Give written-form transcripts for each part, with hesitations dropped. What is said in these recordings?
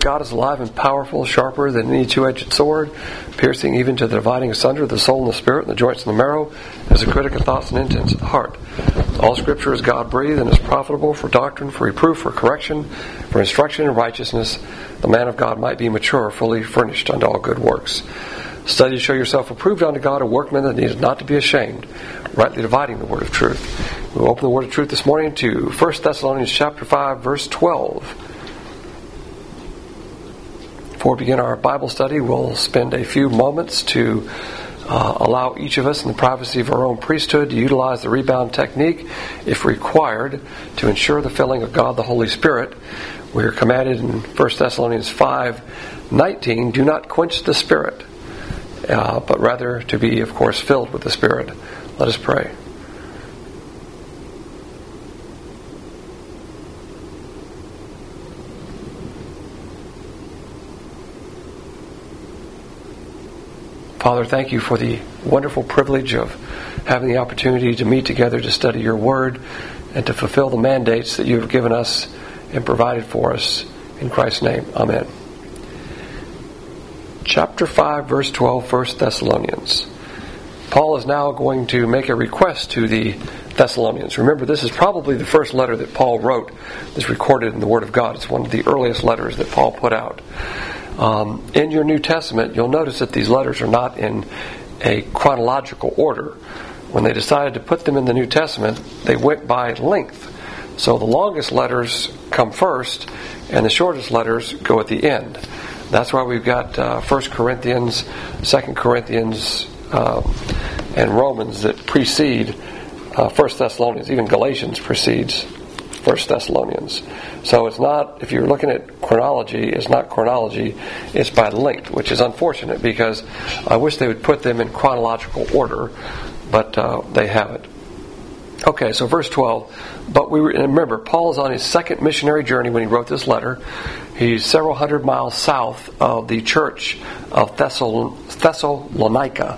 God is alive and powerful, sharper than any two-edged sword, piercing even to the dividing asunder of the soul and the spirit and the joints and the marrow, as a critic of thoughts and intents of the heart. All Scripture is God-breathed and is profitable for doctrine, for reproof, for correction, for instruction in righteousness, the man of God might be mature, fully furnished unto all good works. Study to show yourself approved unto God, a workman that needeth not to be ashamed, rightly dividing the word of truth. We'll open the word of truth this morning to 1 Thessalonians chapter 5, verse 12. Before we begin our Bible study, we'll spend a few moments to allow each of us in the privacy of our own priesthood to utilize the rebound technique, if required, to ensure the filling of God the Holy Spirit. We are commanded in 1 Thessalonians 5:19, do not quench the Spirit, but rather to be, of course, filled with the Spirit. Let us pray. Father, thank you for the wonderful privilege of having the opportunity to meet together to study your word and to fulfill the mandates that you have given us and provided for us. In Christ's name, amen. Chapter 5, verse 12, 1 Thessalonians. Paul is now going to make a request to the Thessalonians. Remember, this is probably the first letter that Paul wrote that's recorded in the Word of God. It's one of the earliest letters that Paul put out. In your New Testament, you'll notice that these letters are not in a chronological order. When they decided to put them in the New Testament, they went by length. So the longest letters come first, and the shortest letters go at the end. That's why we've got 1 Corinthians, 2 Corinthians, and Romans that precede 1 Thessalonians. Even Galatians precedes 1 Thessalonians. So it's not, if you're looking at chronology, it's not chronology, it's by length, which is unfortunate because I wish they would put them in chronological order, but they haven't. Okay, so verse 12. But remember, Paul is on his second missionary journey when he wrote this letter. He's several hundred miles south of the church of Thessalonica.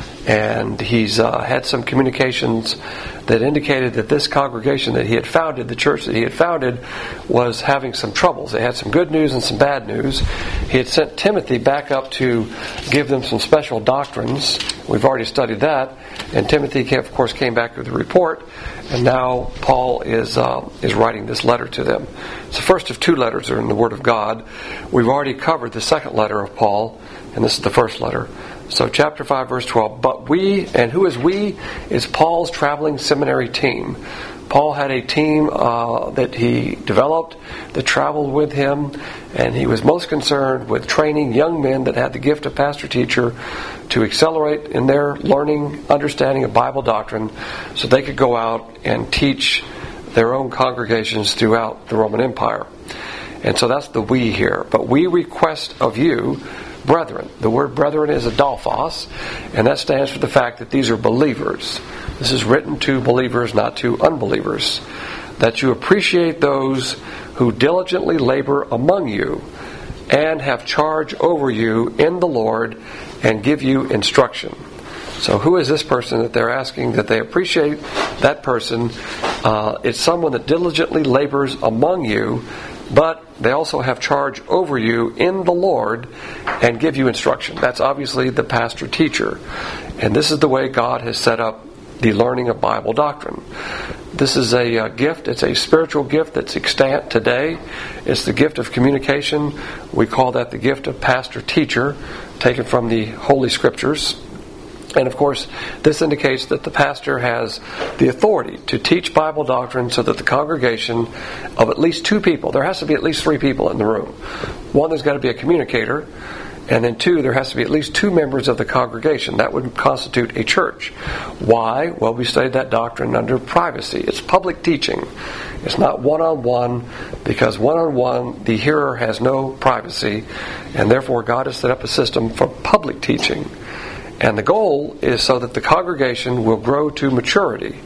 And he's had some communications that indicated that this congregation that he had founded, the church that he had founded, was having some troubles. They had some good news and some bad news. He had sent Timothy back up to give them some special doctrines. We've already studied that. And Timothy, of course, came back with a report. And now Paul is writing this letter to them. It's the first of two letters that are in the Word of God. We've already covered the second letter of Paul, and this is the first letter. So chapter 5, verse 12. But we, and who is we? Is Paul's traveling seminary team. Paul had a team that he developed that traveled with him, and he was most concerned with training young men that had the gift of pastor-teacher to accelerate in their learning, understanding of Bible doctrine so they could go out and teach their own congregations throughout the Roman Empire. And so that's the we here. But we request of you, brethren. The word brethren is adelphos, and that stands for the fact that these are believers. This is written to believers, not to unbelievers. That you appreciate those who diligently labor among you and have charge over you in the Lord and give you instruction. So who is this person that they're asking that they appreciate? That person, it's someone that diligently labors among you, but they also have charge over you in the Lord and give you instruction. That's obviously the pastor-teacher. And this is the way God has set up the learning of Bible doctrine. This is a gift. It's a spiritual gift that's extant today. It's the gift of communication. We call that the gift of pastor-teacher, taken from the Holy Scriptures. And of course, this indicates that the pastor has the authority to teach Bible doctrine so that the congregation of at least two people, there has to be at least three people in the room. One, there's got to be a communicator, and then two, there has to be at least two members of the congregation. That would constitute a church. Why? Well, we studied that doctrine under privacy. It's public teaching. It's not one-on-one, because one-on-one, the hearer has no privacy, and therefore God has set up a system for public teaching. And the goal is so that the congregation will grow to maturity.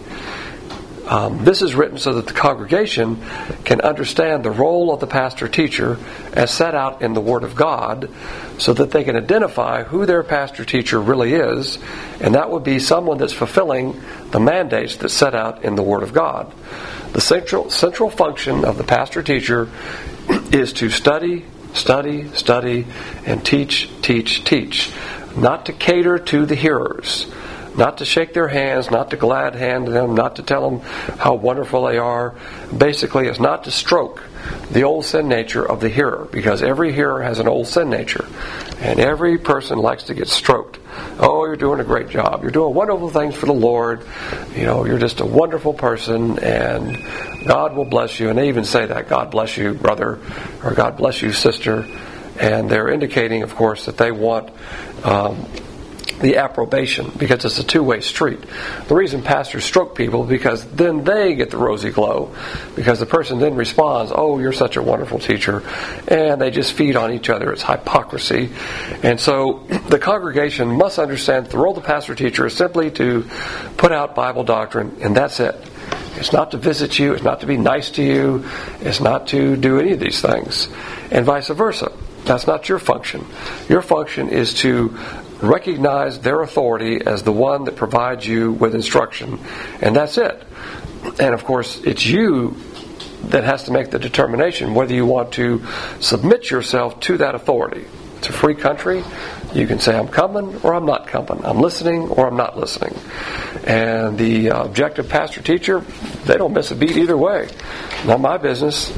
This is written so that the congregation can understand the role of the pastor-teacher as set out in the Word of God, so that they can identify who their pastor-teacher really is, and that would be someone that's fulfilling the mandates that's set out in the Word of God. The central function of the pastor-teacher is to study, Study, study, and teach, teach, teach. Not to cater to the hearers. Not to shake their hands, not to glad hand them, not to tell them how wonderful they are. Basically, it's not to stroke the old sin nature of the hearer, because every hearer has an old sin nature. And every person likes to get stroked. Oh, you're doing a great job. You're doing wonderful things for the Lord. You're just a wonderful person, and God will bless you. And they even say that, God bless you, brother, or God bless you, sister. And they're indicating, of course, that they want the approbation, because it's a two-way street. The reason pastors stroke people is because then they get the rosy glow, because the person then responds, oh, you're such a wonderful teacher, and they just feed on each other. It's hypocrisy. And so the congregation must understand that the role of the pastor-teacher is simply to put out Bible doctrine, and that's it. It's not to visit you, it's not to be nice to you, it's not to do any of these things, and vice versa. That's not your function. Your function is to recognize their authority as the one that provides you with instruction, and that's it. And of course, it's you that has to make the determination whether you want to submit yourself to that authority. It's a free country. You can say, I'm coming or I'm not coming. I'm listening or I'm not listening. And the objective pastor-teacher, they don't miss a beat either way. Not my business.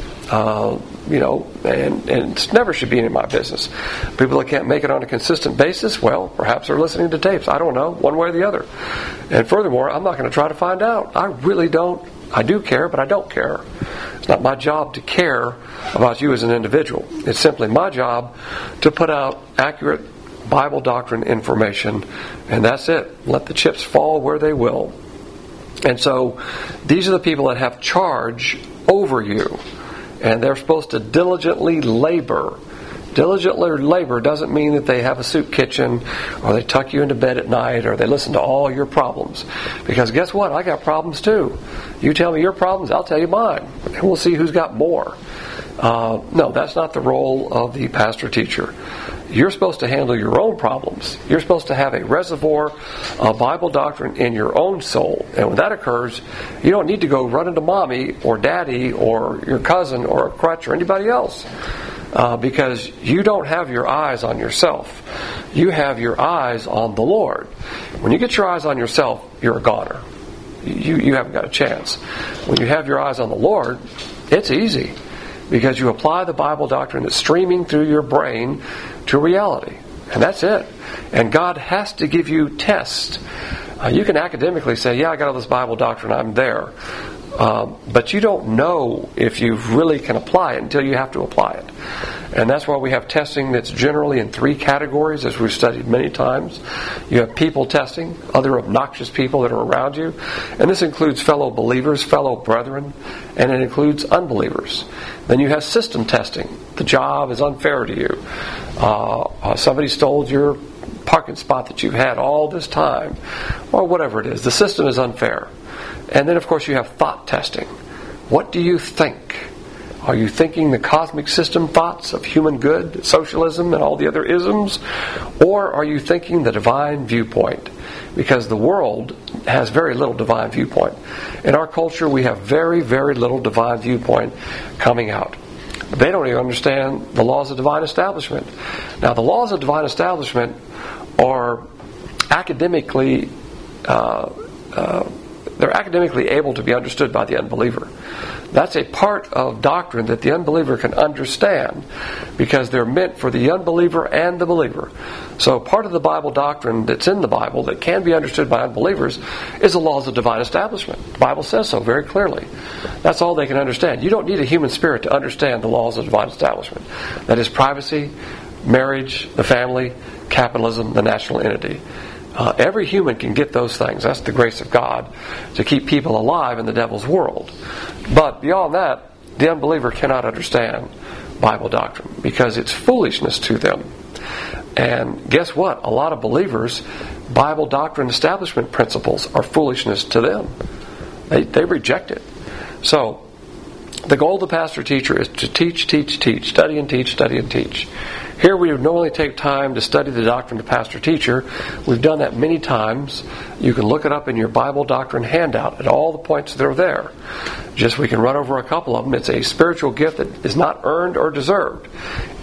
And it never should be in my business. People that can't make it on a consistent basis, well, perhaps they're listening to tapes. I don't know, one way or the other. And furthermore, I'm not going to try to find out. I really don't. I do care, but I don't care. It's not my job to care about you as an individual. It's simply my job to put out accurate Bible doctrine information, and that's it. Let the chips fall where they will. And so these are the people that have charge over you. And they're supposed to diligently labor. Diligently labor doesn't mean that they have a soup kitchen, or they tuck you into bed at night, or they listen to all your problems. Because guess what? I got problems too. You tell me your problems, I'll tell you mine. And we'll see who's got more. No, that's not the role of the pastor-teacher. You're supposed to handle your own problems. You're supposed to have a reservoir of Bible doctrine in your own soul. And when that occurs, you don't need to go running to mommy or daddy or your cousin or a crutch or anybody else. Because you don't have your eyes on yourself. You have your eyes on the Lord. When you get your eyes on yourself, you're a goner. You haven't got a chance. When you have your eyes on the Lord, it's easy. Because you apply the Bible doctrine that's streaming through your brain to reality. And that's it. And God has to give you tests. You can academically say, yeah, I got all this Bible doctrine, I'm there. But you don't know if you really can apply it until you have to apply it. And that's why we have testing that's generally in three categories, as we've studied many times. You have people testing, other obnoxious people that are around you. And this includes fellow believers, fellow brethren, and it includes unbelievers. Then you have system testing. The job is unfair to you. Somebody stole your parking spot that you've had all this time, or whatever it is. The system is unfair. And then, of course, you have thought testing. What do you think? Are you thinking the cosmic system thoughts of human good, socialism, and all the other isms? Or are you thinking the divine viewpoint? Because the world has very little divine viewpoint. In our culture, we have very, very little divine viewpoint coming out. They don't even understand the laws of divine establishment. Now, the laws of divine establishment are academically they're academically able to be understood by the unbeliever. That's a part of doctrine that the unbeliever can understand, because they're meant for the unbeliever and the believer. So part of the Bible doctrine that's in the Bible that can be understood by unbelievers is the laws of divine establishment. The Bible says so very clearly. That's all they can understand. You don't need a human spirit to understand the laws of divine establishment. That is privacy, marriage, the family, capitalism, the national entity. Every human can get those things. That's the grace of God to keep people alive in the devil's world. But beyond that, the unbeliever cannot understand Bible doctrine because it's foolishness to them. And guess what? A lot of believers, Bible doctrine establishment principles are foolishness to them. They reject it. So, the goal of the pastor-teacher is to teach, teach, teach. Study and teach, study and teach. Here we would normally take time to study the doctrine of pastor-teacher. We've done that many times. You can look it up in your Bible doctrine handout at all the points that are there. Just we can run over a couple of them. It's a spiritual gift that is not earned or deserved.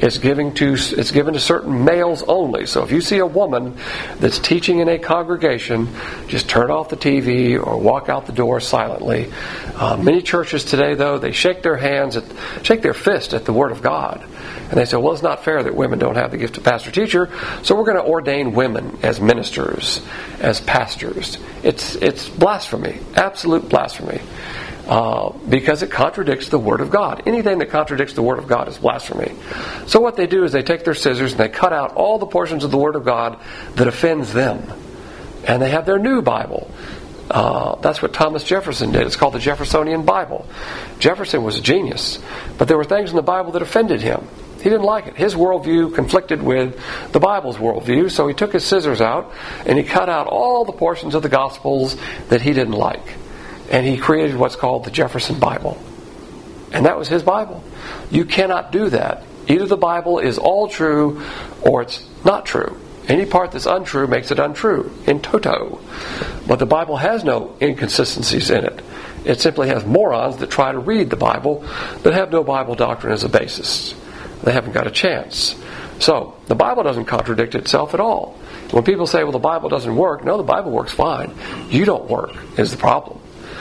It's given to certain males only. So if you see a woman that's teaching in a congregation, just turn off the TV or walk out the door silently. Many churches today, though, they shake their fist at the Word of God. And they say, well, it's not fair that women don't have the gift of pastor-teacher, so we're going to ordain women as ministers, as pastors. It's blasphemy, absolute blasphemy, because it contradicts the Word of God. Anything that contradicts the Word of God is blasphemy. So what they do is they take their scissors and they cut out all the portions of the Word of God that offends them. And they have their new Bible. That's what Thomas Jefferson did. It's called the Jeffersonian Bible. Jefferson was a genius, but there were things in the Bible that offended him. He didn't like it. His worldview conflicted with the Bible's worldview, so he took his scissors out and he cut out all the portions of the Gospels that he didn't like. And he created what's called the Jefferson Bible. And that was his Bible. You cannot do that. Either the Bible is all true or it's not true. Any part that's untrue makes it untrue, in toto. But the Bible has no inconsistencies in it. It simply has morons that try to read the Bible but have no Bible doctrine as a basis. They haven't got a chance. So, the Bible doesn't contradict itself at all. When people say, well, the Bible doesn't work, no, the Bible works fine. You don't work is the problem.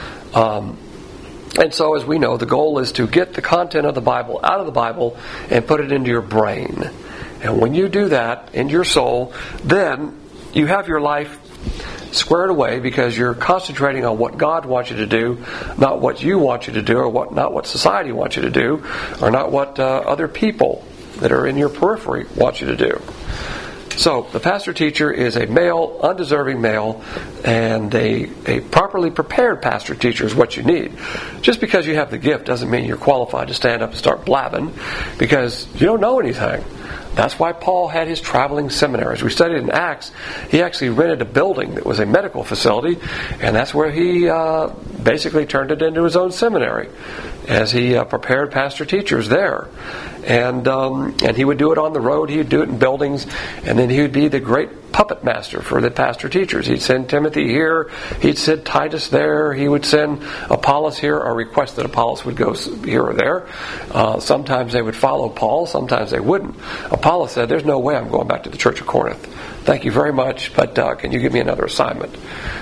And so, as we know, the goal is to get the content of the Bible out of the Bible and put it into your brain. And when you do that in your soul, then you have your life squared away because you're concentrating on what God wants you to do, not what you want you to do, or not what society wants you to do, or not what other people that are in your periphery want you to do. So, the pastor-teacher is a male, undeserving male, and a properly prepared pastor-teacher is what you need. Just because you have the gift doesn't mean you're qualified to stand up and start blabbing, because you don't know anything. That's why Paul had his traveling seminaries. We studied in Acts, he actually rented a building that was a medical facility, and that's where he basically turned it into his own seminary as he prepared pastor-teachers there. And he would do it on the road, he would do it in buildings, and then he would be the great puppet master for the pastor-teachers. He'd send Timothy here, he'd send Titus there, he would send Apollos here, or request that Apollos would go here or there. Sometimes they would follow Paul, sometimes they wouldn't. Apollos said, there's no way I'm going back to the Church of Corinth. Thank you very much, but can you give me another assignment?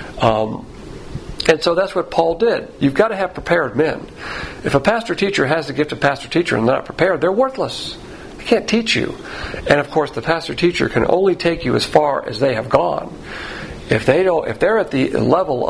And so that's what Paul did. You've got to have prepared men. If a pastor-teacher has the gift of pastor-teacher and they're not prepared, they're worthless. They can't teach you. And of course, the pastor-teacher can only take you as far as they have gone. If they're at the level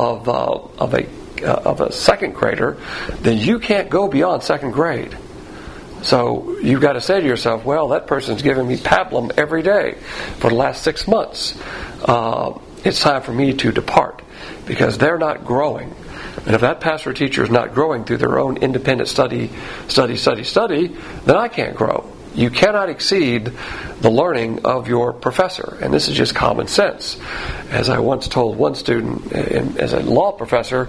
of a second grader, then you can't go beyond second grade. So you've got to say to yourself, well, that person's giving me pablum every day for the last 6 months. It's time for me to depart because they're not growing. And if that pastor or teacher is not growing through their own independent study, then I can't grow. You cannot exceed the learning of your professor. And this is just common sense. As I once told one student, as a law professor,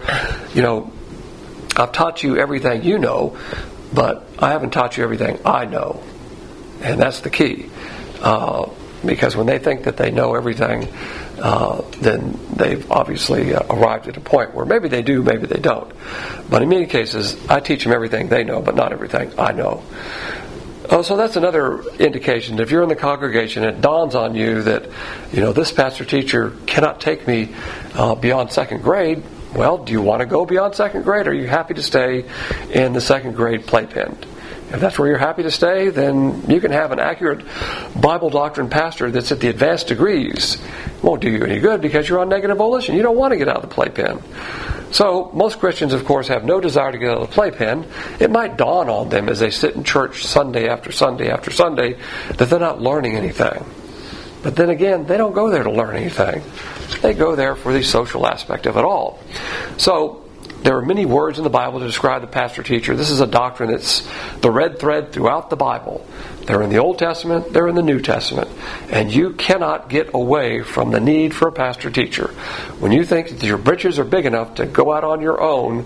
I've taught you everything you know, but I haven't taught you everything I know. And that's the key. Because when they think that they know everything, then they've obviously arrived at a point where maybe they do, maybe they don't. But in many cases, I teach them everything they know, but not everything I know. So that's another indication. If you're in the congregation, it dawns on you that, this pastor-teacher cannot take me beyond second grade. Well, do you want to go beyond second grade, or are you happy to stay in the second grade playpen? If that's where you're happy to stay, then you can have an accurate Bible doctrine pastor that's at the advanced degrees. It won't do you any good because you're on negative volition. You don't want to get out of the playpen. So, most Christians, of course, have no desire to get out of the playpen. It might dawn on them as they sit in church Sunday after Sunday after Sunday that they're not learning anything. But then again, they don't go there to learn anything. They go there for the social aspect of it all. So, there are many words in the Bible to describe the pastor-teacher. This is a doctrine that's the red thread throughout the Bible. They're in the Old Testament, they're in the New Testament. And you cannot get away from the need for a pastor-teacher. When you think that your britches are big enough to go out on your own,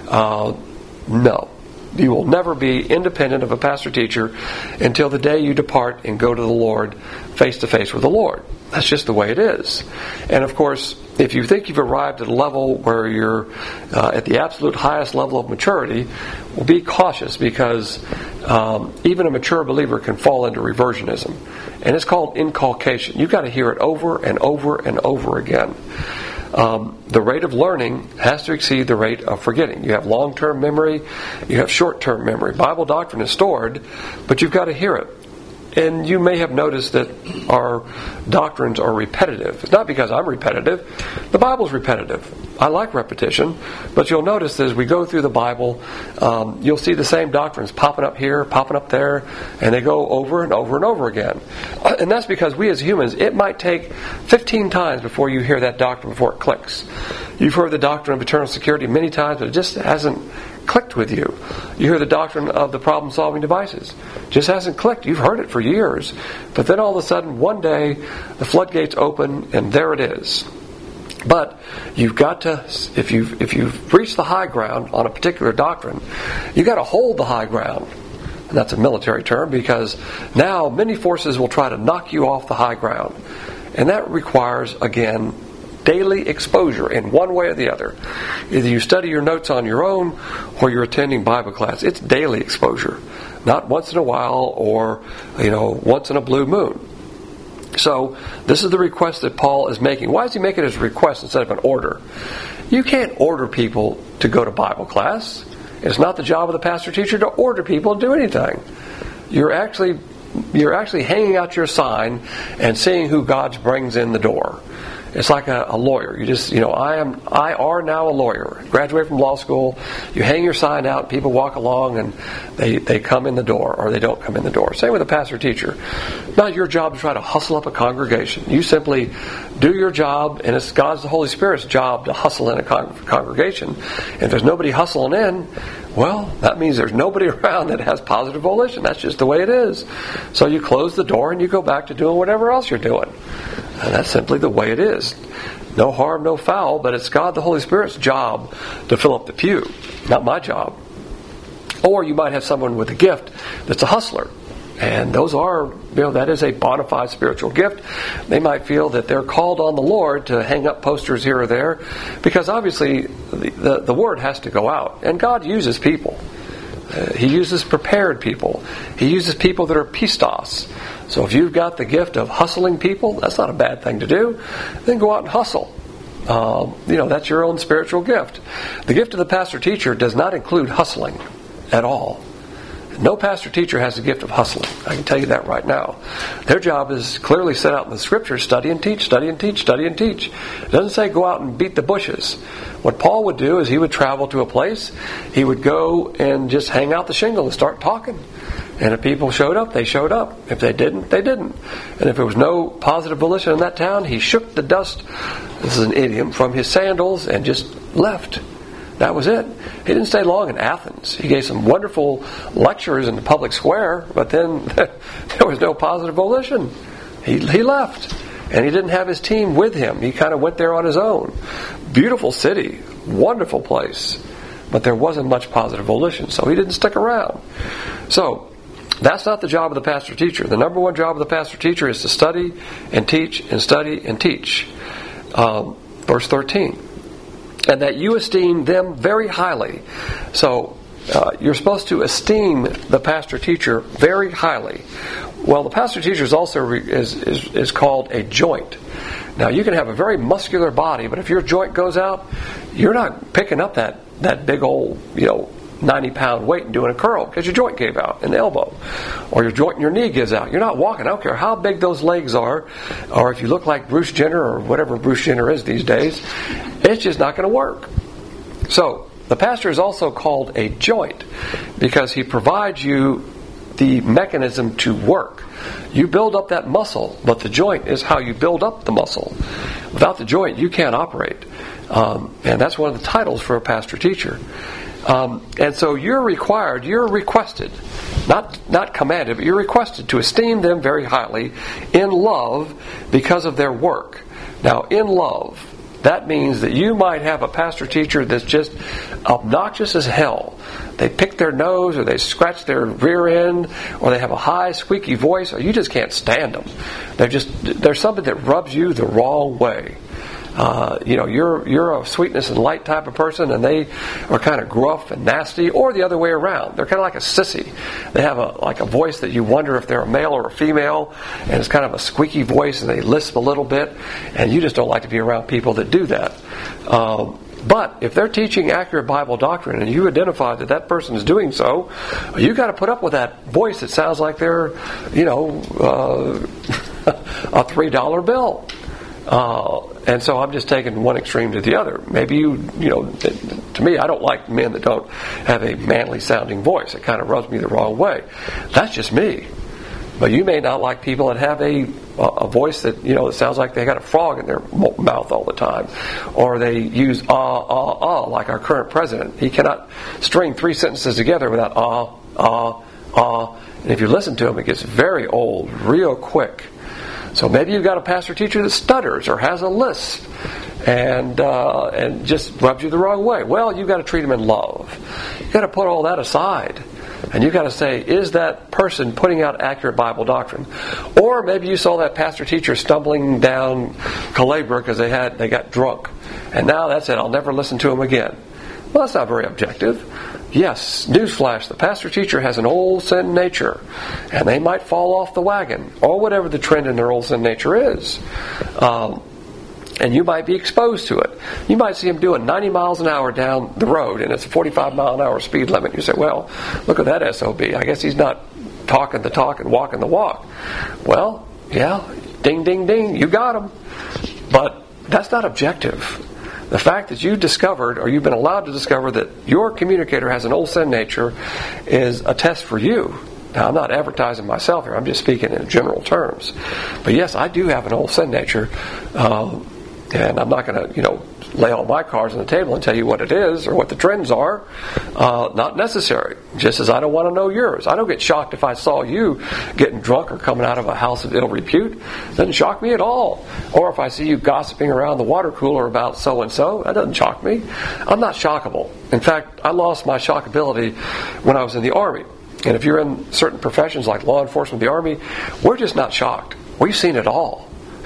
no. You will never be independent of a pastor-teacher until the day you depart and go to the Lord face to face with the Lord. That's just the way it is. And of course, if you think you've arrived at a level where you're at the absolute highest level of maturity, well, be cautious, because even a mature believer can fall into reversionism. And it's called inculcation. You've got to hear it over and over and over again. The rate of learning has to exceed the rate of forgetting. You have long-term memory, you have short-term memory. Bible doctrine is stored, but you've got to hear it. And you may have noticed that our doctrines are repetitive. It's not because I'm repetitive. The Bible's repetitive. I like repetition, but you'll notice that as we go through the Bible, you'll see the same doctrines popping up here, popping up there, and they go over and over and over again. And that's because we as humans, it might take 15 times before you hear that doctrine before it clicks. You've heard the doctrine of eternal security many times, but it just hasn't clicked with you. You hear the doctrine of the problem-solving devices. Just hasn't clicked. You've heard it for years. But then all of a sudden, one day, the floodgates open, and there it is. But you've got to, if you've reached the high ground on a particular doctrine, you've got to hold the high ground. And that's a military term, because now many forces will try to knock you off the high ground. And that requires, again, daily exposure in one way or the other. Either you study your notes on your own or you're attending Bible class. It's daily exposure, not once in a while or once in a blue moon. So this is the request that Paul is making. Why is he making it as a request instead of an order? You can't order people to go to Bible class. It's not the job of the pastor teacher to order people to do anything. You're actually hanging out your sign and seeing who God brings in the door. It's like a lawyer. You just, I are now a lawyer. Graduate from law school. You hang your sign out, people walk along, and they come in the door, or they don't come in the door. Same with a pastor teacher. Not your job to try to hustle up a congregation. You simply do your job, and it's God's, the Holy Spirit's job to hustle in a congregation. And if there's nobody hustling in, well, that means there's nobody around that has positive volition. That's just the way it is. So you close the door and you go back to doing whatever else you're doing. And that's simply the way it is. No harm, no foul, but it's God the Holy Spirit's job to fill up the pew, not my job. Or you might have someone with a gift that's a hustler. And those are, that is a bona fide spiritual gift. They might feel that they're called on the Lord to hang up posters here or there, because obviously the word has to go out. And God uses people. He uses prepared people. He uses people that are pistos. So if you've got the gift of hustling people, that's not a bad thing to do. Then go out and hustle. That's your own spiritual gift. The gift of the pastor teacher does not include hustling at all. No pastor teacher has the gift of hustling. I can tell you that right now. Their job is clearly set out in the Scriptures: study and teach, study and teach, study and teach. It doesn't say go out and beat the bushes. What Paul would do is he would travel to a place, he would go and just hang out the shingle and start talking. And if people showed up, they showed up. If they didn't, they didn't. And if there was no positive volition in that town, he shook the dust, this is an idiom, from his sandals and just left. That was it. He didn't stay long in Athens. He gave some wonderful lectures in the public square, but then there was no positive volition. He left. And he didn't have his team with him. He kind of went there on his own. Beautiful city. Wonderful place. But there wasn't much positive volition, so he didn't stick around. So, that's not the job of the pastor teacher. The number one job of the pastor teacher is to study and teach and study and teach. Verse 13. And that you esteem them very highly. So, you're supposed to esteem the pastor teacher very highly. Well, the pastor teacher is also is called a joint. Now, you can have a very muscular body, but if your joint goes out, you're not picking up that big old 90-pound weight and doing a curl because your joint gave out in the elbow, or your joint in your knee gives out. You're not walking. I don't care how big those legs are, or if you look like Bruce Jenner or whatever Bruce Jenner is these days, it's just not going to work. So the pastor is also called a joint because he provides you the mechanism to work. You build up that muscle, but the joint is how you build up the muscle. Without the joint, you can't operate. And that's one of the titles for a pastor teacher. And so you're requested, not commanded, but you're requested to esteem them very highly in love because of their work. Now, in love, that means that you might have a pastor teacher that's just obnoxious as hell. They pick their nose, or they scratch their rear end, or they have a high squeaky voice, or you just can't stand them. There's something that rubs you the wrong way. You're a sweetness and light type of person, and they are kind of gruff and nasty, or the other way around. They're kind of like a sissy. They have a voice that you wonder if they're a male or a female, and it's kind of a squeaky voice, and they lisp a little bit, and you just don't like to be around people that do that. But if they're teaching accurate Bible doctrine, and you identify that person is doing so, you got to put up with that voice that sounds like they're, a $3 bill. And so I'm just taking one extreme to the other. Maybe to me, I don't like men that don't have a manly sounding voice. It kind of rubs me the wrong way. That's just me. But you may not like people that have a voice that, that sounds like they got a frog in their mouth all the time. Or they use like our current president. He cannot string 3 sentences together without And if you listen to him, it gets very old real quick. So maybe you've got a pastor teacher that stutters or has a lisp and just rubs you the wrong way. Well, you've got to treat him in love. You've got to put all that aside. And you've got to say, is that person putting out accurate Bible doctrine? Or maybe you saw that pastor teacher stumbling down Calabria because they got drunk. And now that's it. I'll never listen to him again. Well, that's not very objective. Yes, newsflash, the pastor teacher has an old sin nature. And they might fall off the wagon. Or whatever the trend in their old sin nature is. And you might be exposed to it. You might see him doing 90 miles an hour down the road, and it's a 45 mile an hour speed limit. You say, well, look at that SOB. I guess he's not talking the talk and walking the walk. Well, yeah, ding, ding, ding, you got him. But that's not objective. The fact that you discovered, or you've been allowed to discover, that your communicator has an old sin nature is a test for you. Now, I'm not advertising myself here. I'm just speaking in general terms. But yes, I do have an old sin nature. And I'm not going to, lay all my cards on the table and tell you what it is or what the trends are. Not necessary. Just as I don't want to know yours. I don't get shocked if I saw you getting drunk or coming out of a house of ill repute. It doesn't shock me at all. Or if I see you gossiping around the water cooler about so-and-so, that doesn't shock me. I'm not shockable. In fact, I lost my shockability when I was in the Army. And if you're in certain professions like law enforcement, the Army, we're just not shocked. We've seen it all.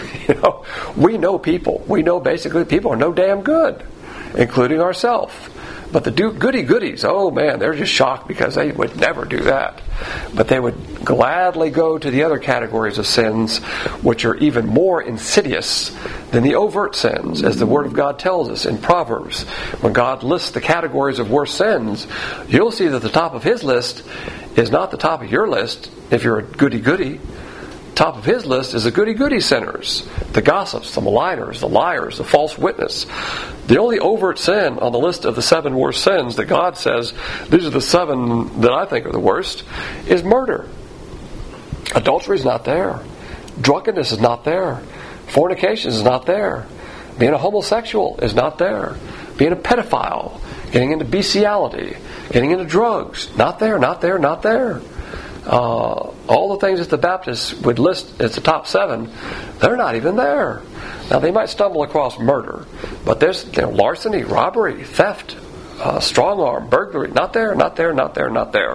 We know people. We know basically people are no damn good, including ourselves. But the goody-goodies, oh man, they're just shocked because they would never do that. But they would gladly go to the other categories of sins, which are even more insidious than the overt sins, as the Word of God tells us in Proverbs. When God lists the categories of worse sins, you'll see that the top of His list is not the top of your list if you're a goody-goody. Top of His list is the goody-goody sinners, the gossips, the maligners, the liars, the false witness. The only overt sin on the list of the 7 worst sins that God says, these are the 7 that I think are the worst, is murder. Adultery is not there. Drunkenness is not there. Fornication is not there. Being a homosexual is not there. Being a pedophile, getting into bestiality, getting into drugs, not there, not there, not there. All the things that the Baptists would list as the top 7, they're not even there. Now they might stumble across murder, but there's larceny, robbery, theft, strong arm, burglary, not there, not there, not there, not there.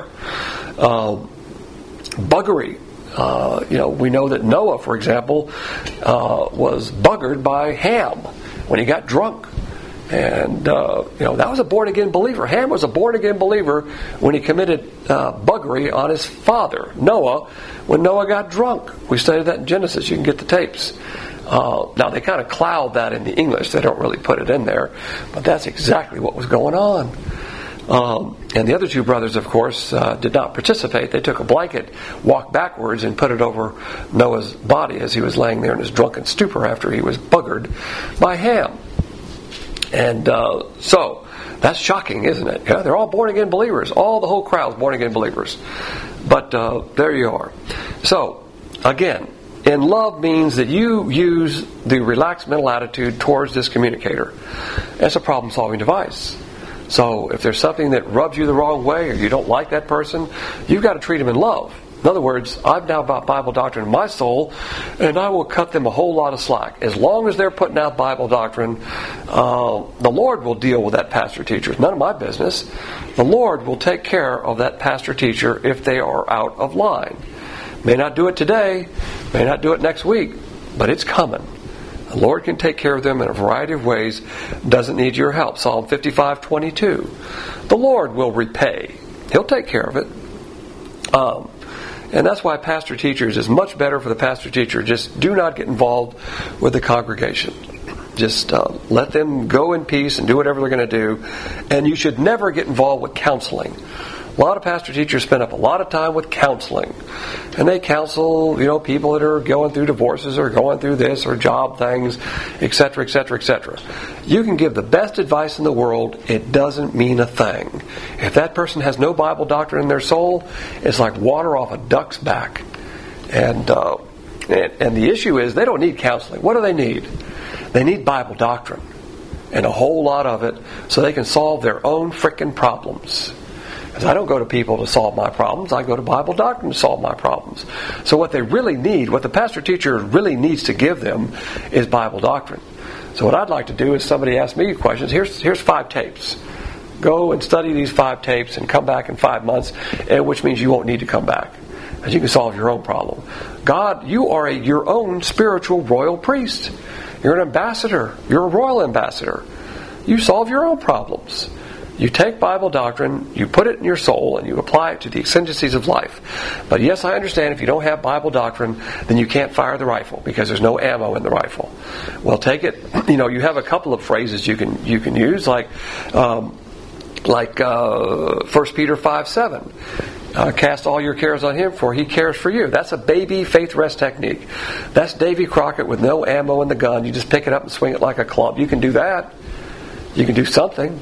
Buggery. We know that Noah, for example, was buggered by Ham when he got drunk. And, that was a born-again believer. Ham was a born-again believer when he committed buggery on his father, Noah, when Noah got drunk. We studied that in Genesis. You can get the tapes. Now, they kind of cloud that in the English. They don't really put it in there. But that's exactly what was going on. And the other 2 brothers, of course, did not participate. They took a blanket, walked backwards, and put it over Noah's body as he was laying there in his drunken stupor after he was buggered by Ham. And so, that's shocking, isn't it? Yeah, they're all born-again believers. All the whole crowd's born-again believers. But there you are. So, again, in love means that you use the relaxed mental attitude towards this communicator. It's a problem-solving device. So, if there's something that rubs you the wrong way or you don't like that person, you've got to treat them in love. In other words, I've now got Bible doctrine in my soul, and I will cut them a whole lot of slack. As long as they're putting out Bible doctrine, the Lord will deal with that pastor-teacher. It's none of my business. The Lord will take care of that pastor-teacher if they are out of line. May not do it today, may not do it next week, but it's coming. The Lord can take care of them in a variety of ways. Doesn't need your help. Psalm 55:22. The Lord will repay. He'll take care of it. And that's why pastor-teachers is much better for the pastor-teacher. Just do not get involved with the congregation. Just let them go in peace and do whatever they're going to do. And you should never get involved with counseling. A lot of pastor-teachers spend up a lot of time with counseling. And they counsel, people that are going through divorces or going through this or job things, etc., etc., etc. You can give the best advice in the world. It doesn't mean a thing. If that person has no Bible doctrine in their soul, it's like water off a duck's back. And the issue is they don't need counseling. What do they need? They need Bible doctrine. And a whole lot of it so they can solve their own frickin' problems. Because I don't go to people to solve my problems. I go to Bible doctrine to solve my problems. So what they really need, what the pastor-teacher really needs to give them is Bible doctrine. So what I'd like to do is somebody asks me questions. Here's 5 tapes. Go and study these 5 tapes and come back in 5 months, which means you won't need to come back. Because you can solve your own problem. God, you are your own spiritual royal priest. You're an ambassador. You're a royal ambassador. You solve your own problems. You take Bible doctrine, you put it in your soul, and you apply it to the exigencies of life. But yes, I understand if you don't have Bible doctrine, then you can't fire the rifle because there's no ammo in the rifle. Well, take it. You have a couple of phrases you can use, like 1 Peter 5:7. Cast all your cares on Him, for He cares for you. That's a baby faith rest technique. That's Davy Crockett with no ammo in the gun. You just pick it up and swing it like a club. You can do that. You can do something.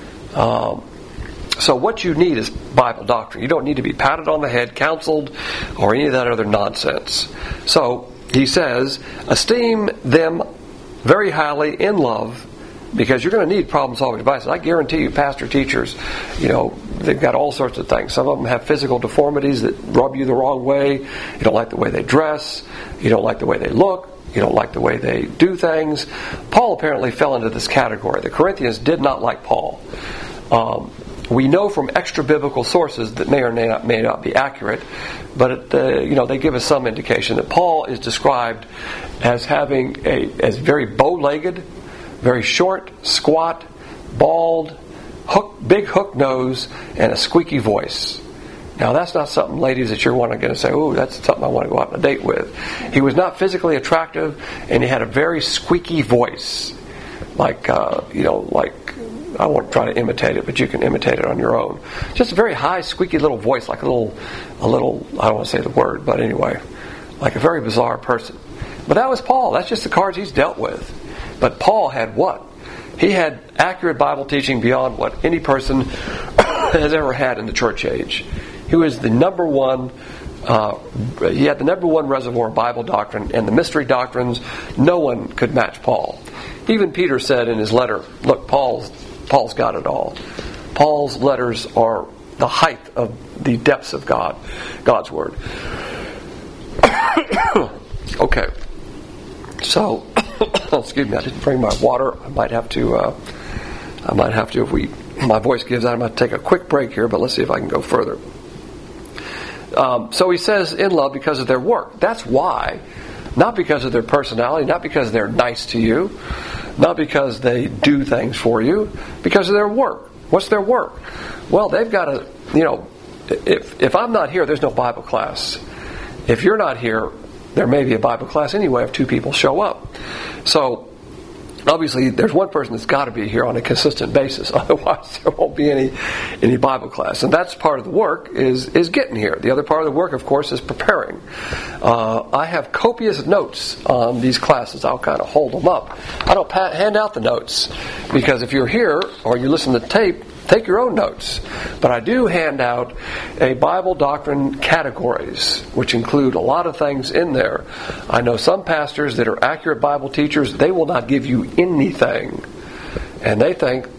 So what you need is Bible doctrine. You don't need to be patted on the head, counseled, or any of that other nonsense. So he says, esteem them very highly in love, because you're going to need problem-solving devices. I guarantee you, pastor-teachers, they've got all sorts of things. Some of them have physical deformities that rub you the wrong way. You don't like the way they dress. You don't like the way they look. You don't like the way they do things. Paul apparently fell into this category. The Corinthians did not like Paul. We know from extra-biblical sources that may or may not be accurate, but they give us some indication that Paul is described as having as very bow-legged, very short, squat, bald, big hook nose, and a squeaky voice. Now, that's not something, ladies, that you're going to say, "Ooh, that's something I want to go out on a date with." He was not physically attractive, and he had a very squeaky voice, like I won't try to imitate it, but you can imitate it on your own. Just a very high, squeaky little voice, like a little. I don't want to say the word, but anyway, like a very bizarre person. But that was Paul. That's just the cards he's dealt with. But Paul had what? He had accurate Bible teaching beyond what any person has ever had in the church age. He was the number one. He had the number one reservoir of Bible doctrine, and the mystery doctrines. No one could match Paul. Even Peter said in his letter, "Look, Paul's got it all." Paul's letters are the height of the depths of God's word. Okay, so excuse me, I didn't bring my water. I might have to. If my voice gives out, I'm going to take a quick break here. But let's see if I can go further. So he says, in love because of their work. That's why. Not because of their personality, not because they're nice to you, not because they do things for you, because of their work. What's their work? Well, they've got to, if I'm not here, there's no Bible class. If you're not here, there may be a Bible class anyway if 2 people show up. So, obviously, there's one person that's got to be here on a consistent basis. Otherwise, there won't be any Bible class. And that's part of the work is getting here. The other part of the work, of course, is preparing. I have copious notes on these classes. I'll kind of hold them up. I don't hand out the notes because if you're here or you listen to the tape, take your own notes. But I do hand out a Bible doctrine categories, which include a lot of things in there. I know some pastors that are accurate Bible teachers, they will not give you anything. And they think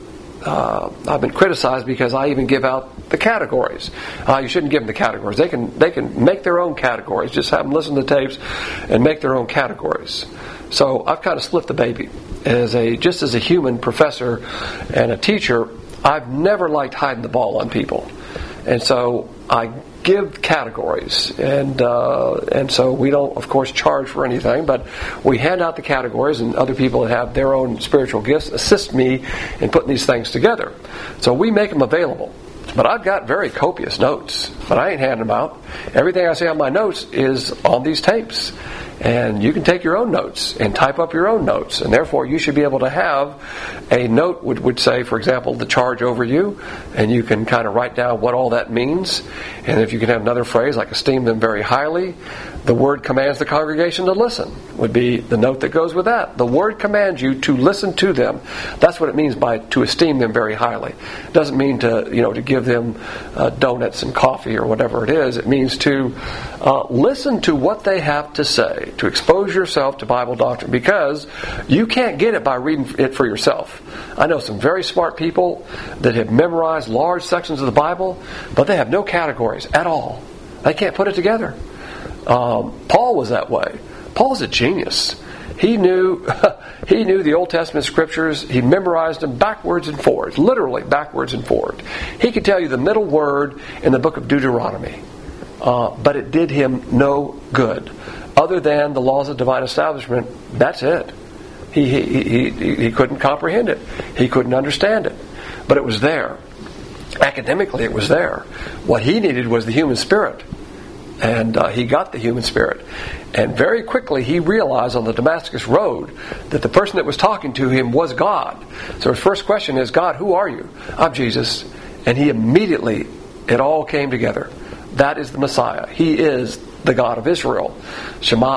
I've been criticized because I even give out the categories. You shouldn't give them the categories. They can make their own categories. Just have them listen to the tapes and make their own categories. So I've kind of split the baby. Just as a human professor and a teacher, I've never liked hiding the ball on people. And so I give categories, and so we don't, of course, charge for anything, but we hand out the categories, and other people that have their own spiritual gifts assist me in putting these things together. So we make them available. But I've got very copious notes, but I ain't handing them out. Everything I say on my notes is on these tapes. And you can take your own notes and type up your own notes. And therefore, you should be able to have a note would say, for example, the charge over you. And you can kind of write down what all that means. And if you can have another phrase like esteem them very highly, the word commands the congregation to listen would be the note that goes with that. The word commands you to listen to them. That's what it means by to esteem them very highly. It doesn't mean to give them donuts and coffee or whatever it is. It means to listen to what they have to say, to expose yourself to Bible doctrine, because you can't get it by reading it for yourself. I know some very smart people that have memorized large sections of the Bible, but they have no categories at all. They can't put it together. Paul was that way. Paul's a genius. He knew the Old Testament scriptures. He memorized them backwards and forwards, literally backwards and forward. He could tell you the middle word in the book of Deuteronomy, but it did him no good. Other than the laws of divine establishment, that's it. He couldn't comprehend it. He couldn't understand it. But it was there. Academically, it was there. What he needed was the human spirit. And he got the human spirit. And very quickly he realized on the Damascus Road that the person that was talking to him was God. So his first question is, God, who are you? I'm Jesus. And he immediately, it all came together. That is the Messiah. He is the God of Israel. Shema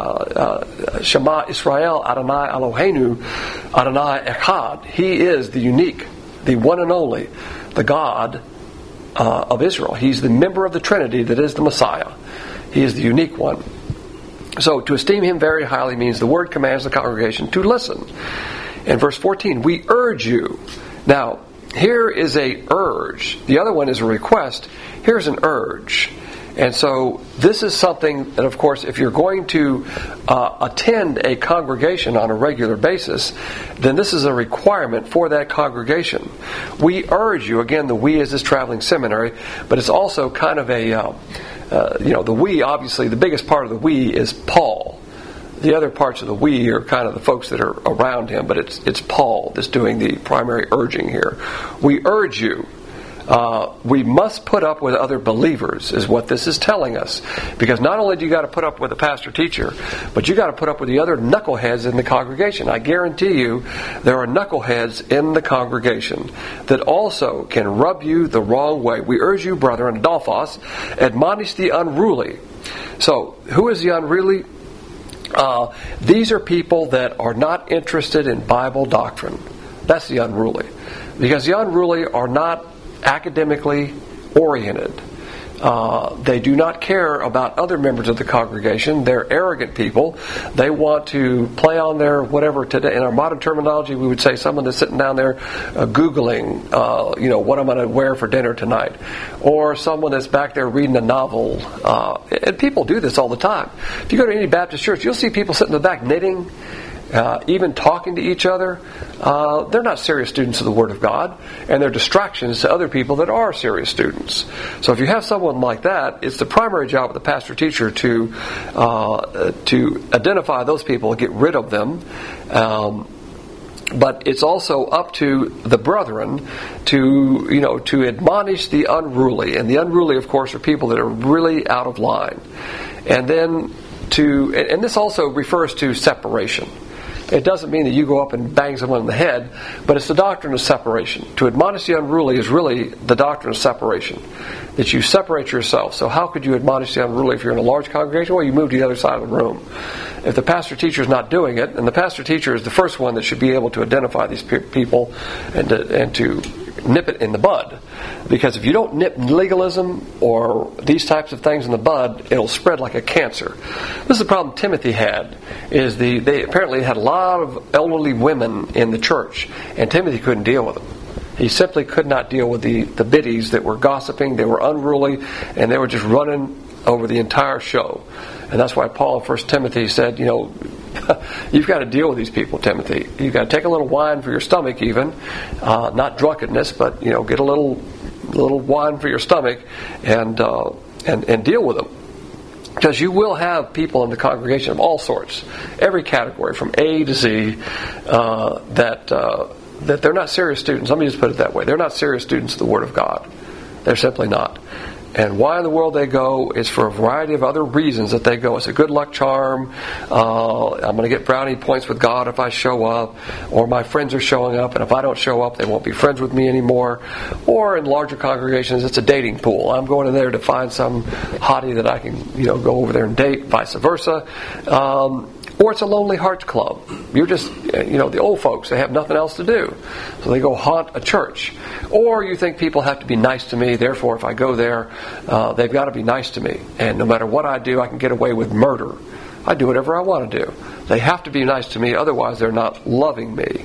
Israel, Adonai Eloheinu, Adonai Echad. He is the unique, the one and only, the God of Israel. He's the member of the Trinity that is the Messiah. He is the unique one. So to esteem him very highly means the word commands the congregation to listen. In verse 14, we urge you. Now, here is a urge. The other one is a request. Here's an urge. And so this is something that, of course, if you're going to attend a congregation on a regular basis, then this is a requirement for that congregation. We urge you, again, the we is this traveling seminary, but it's also kind of a, the we, obviously, the biggest part of the we is Paul. The other parts of the we are kind of the folks that are around him, but it's Paul that's doing the primary urging here. We urge you. We must put up with other believers, is what this is telling us. Because not only do you got to put up with the pastor teacher, but you got to put up with the other knuckleheads in the congregation. I guarantee you there are knuckleheads in the congregation that also can rub you the wrong way. We urge you, brethren, Adolphos, admonish the unruly. So, who is the unruly? These are people that are not interested in Bible doctrine. That's the unruly. Because the unruly are not academically oriented. They do not care about other members of the congregation. They're arrogant people. They want to play on their whatever today. In our modern terminology, we would say someone that's sitting down there Googling, what I'm going to wear for dinner tonight. Or someone that's back there reading a novel. And people do this all the time. If you go to any Baptist church, you'll see people sitting in the back knitting, even talking to each other. They're not serious students of the Word of God, and they're distractions to other people that are serious students. So if you have someone like that, it's the primary job of the pastor teacher to identify those people and get rid of them. But it's also up to the brethren to admonish the unruly, and the unruly, of course, are people that are really out of line. And then and this also refers to separation. It doesn't mean that you go up and bang someone in the head, but it's the doctrine of separation. To admonish the unruly is really the doctrine of separation, that you separate yourself. So how could you admonish the unruly if you're in a large congregation? Well, you move to the other side of the room. If the pastor-teacher is not doing it, and the pastor-teacher is the first one that should be able to identify these people and to nip it in the bud. Because if you don't nip legalism or these types of things in the bud, it'll spread like a cancer. This is the problem Timothy had, is they apparently had a lot of elderly women in the church, and Timothy couldn't deal with them. He simply could not deal with the biddies that were gossiping, they were unruly, and they were just running over the entire show. And that's why Paul in 1 Timothy said, you've got to deal with these people, Timothy. You've got to take a little wine for your stomach even. Not drunkenness, but, get a little wine for your stomach and deal with them. Because you will have people in the congregation of all sorts, every category, from A to Z, that they're not serious students. Let me just put it that way. They're not serious students of the Word of God. They're simply not. And why in the world they go is for a variety of other reasons that they go. It's a good luck charm. I'm going to get brownie points with God if I show up. Or my friends are showing up, and if I don't show up, they won't be friends with me anymore. Or in larger congregations, it's a dating pool. I'm going in there to find some hottie that I can, go over there and date, vice versa. Or it's a Lonely Hearts Club. You're just, the old folks, they have nothing else to do. So they go haunt a church. Or you think people have to be nice to me, therefore if I go there, they've got to be nice to me. And no matter what I do, I can get away with murder. I do whatever I want to do. They have to be nice to me, otherwise they're not loving me.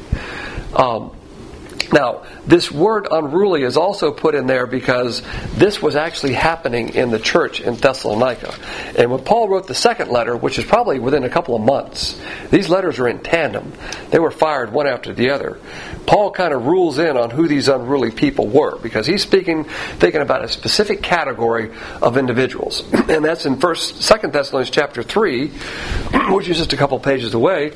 Now, this word unruly is also put in there because this was actually happening in the church in Thessalonica. And when Paul wrote the second letter, which is probably within a couple of months, these letters are in tandem. They were fired one after the other. Paul kind of rules in on who these unruly people were because he's thinking about a specific category of individuals. And that's in 2 Thessalonians chapter 3, which is just a couple pages away,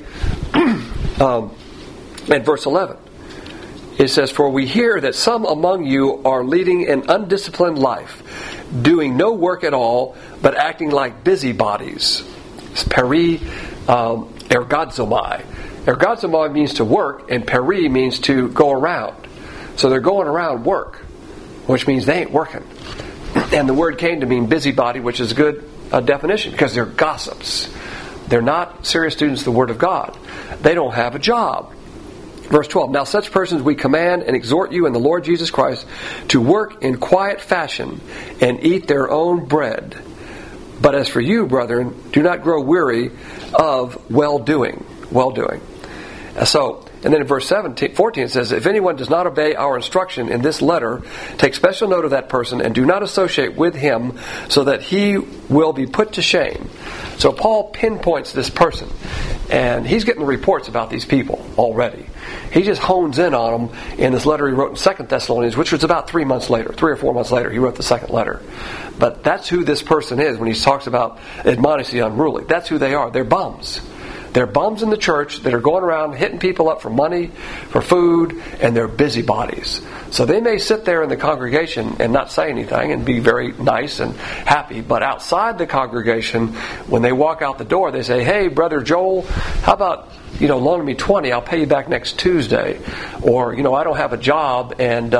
and verse 11. It says, "For we hear that some among you are leading an undisciplined life, doing no work at all, but acting like busybodies." It's peri ergazomai. Ergazomai means to work, and peri means to go around. So they're going around work, which means they ain't working. And the word came to mean busybody, which is a good definition, because they're gossips. They're not serious students of the Word of God. They don't have a job. Verse 12, "Now such persons we command and exhort you in the Lord Jesus Christ to work in quiet fashion and eat their own bread. But as for you, brethren, do not grow weary of well-doing." Well-doing. And then in verse 14 it says, "If anyone does not obey our instruction in this letter, take special note of that person and do not associate with him so that he will be put to shame." So Paul pinpoints this person, and he's getting reports about these people already. He just hones in on them in this letter he wrote in 2 Thessalonians, which was about 3 or 4 months later. He wrote the second letter. But that's who this person is when he talks about admonish the unruly. That's who they are. They're bums. They're bums in the church that are going around hitting people up for money, for food, and they're busybodies. So they may sit there in the congregation and not say anything and be very nice and happy, but outside the congregation, when they walk out the door, they say, "Hey, Brother Joel, how about, loan me 20, I'll pay you back next Tuesday." Or, I don't have a job and,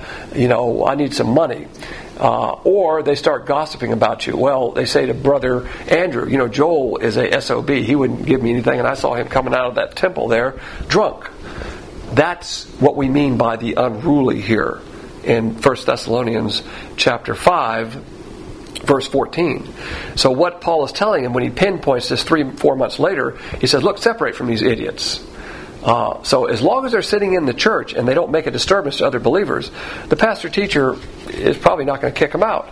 I need some money. Or they start gossiping about you. Well, they say to Brother Andrew, Joel is a SOB. He wouldn't give me anything, and I saw him coming out of that temple there drunk. That's what we mean by the unruly here in 1 Thessalonians chapter 5, verse 14. So what Paul is telling him when he pinpoints this 3-4 months later, he says, look, separate from these idiots. So as long as they're sitting in the church and they don't make a disturbance to other believers, the pastor-teacher is probably not going to kick them out.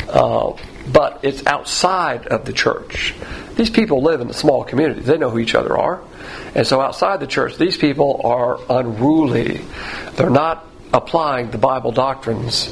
But it's outside of the church. These people live in a small community. They know who each other are. And so outside the church, these people are unruly. They're not applying the Bible doctrines.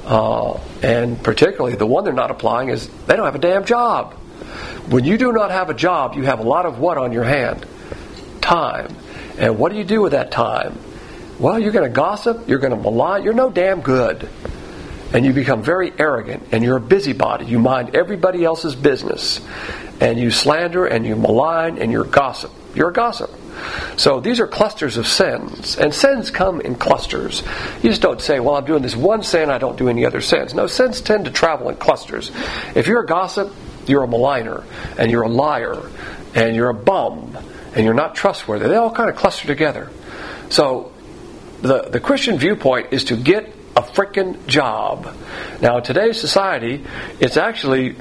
And particularly the one they're not applying is they don't have a damn job. When you do not have a job, you have a lot of what on your hand? Time. And what do you do with that time? Well, you're going to gossip, you're going to malign, you're no damn good. And you become very arrogant, and you're a busybody. You mind everybody else's business. And you slander, and you malign, and you're gossip. You're a gossip. So these are clusters of sins. And sins come in clusters. You just don't say, well, I'm doing this one sin, I don't do any other sins. No, sins tend to travel in clusters. If you're a gossip, you're a maligner, and you're a liar, and you're a bum, and you're not trustworthy. They all kind of cluster together. So the Christian viewpoint is to get a frickin' job. Now in today's society, it's actually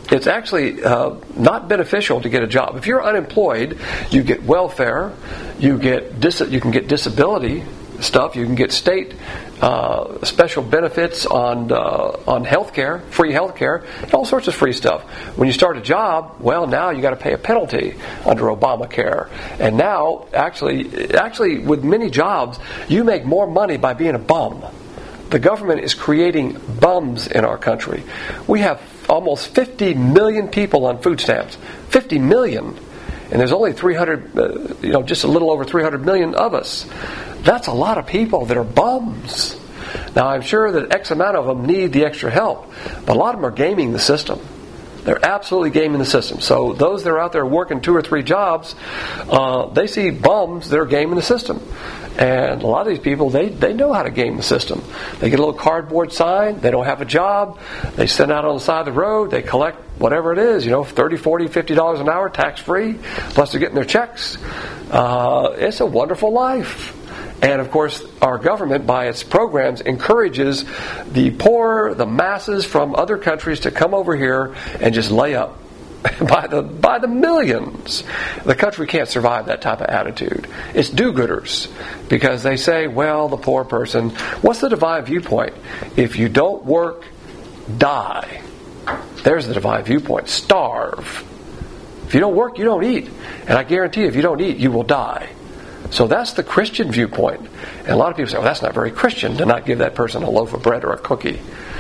not beneficial to get a job. If you're unemployed, you get welfare, you can get disability stuff, you can get state special benefits on health care, free health care, and all sorts of free stuff. When you start a job, well, now you got to pay a penalty under Obamacare. And now, actually, with many jobs, you make more money by being a bum. The government is creating bums in our country. We have almost 50 million people on food stamps. 50 million. And there's only 300, just a little over 300 million of us. That's a lot of people that are bums. Now, I'm sure that X amount of them need the extra help, but a lot of them are gaming the system. They're absolutely gaming the system. So those that are out there working 2 or 3 jobs, they see bums that are gaming the system. And a lot of these people, they know how to game the system. They get a little cardboard sign. They don't have a job. They send out on the side of the road. They collect whatever it is, $30, $40, $50 an hour, tax-free. Plus they're getting their checks. It's a wonderful life. And of course, our government, by its programs, encourages the poor, the masses from other countries to come over here and just lay up by the millions. The country can't survive that type of attitude. It's do-gooders, because they say, well, the poor person, what's the divine viewpoint? If you don't work, die. There's the divine viewpoint. Starve. If you don't work, you don't eat. And I guarantee if you don't eat, you will die. So that's the Christian viewpoint. And a lot of people say, well, that's not very Christian to not give that person a loaf of bread or a cookie.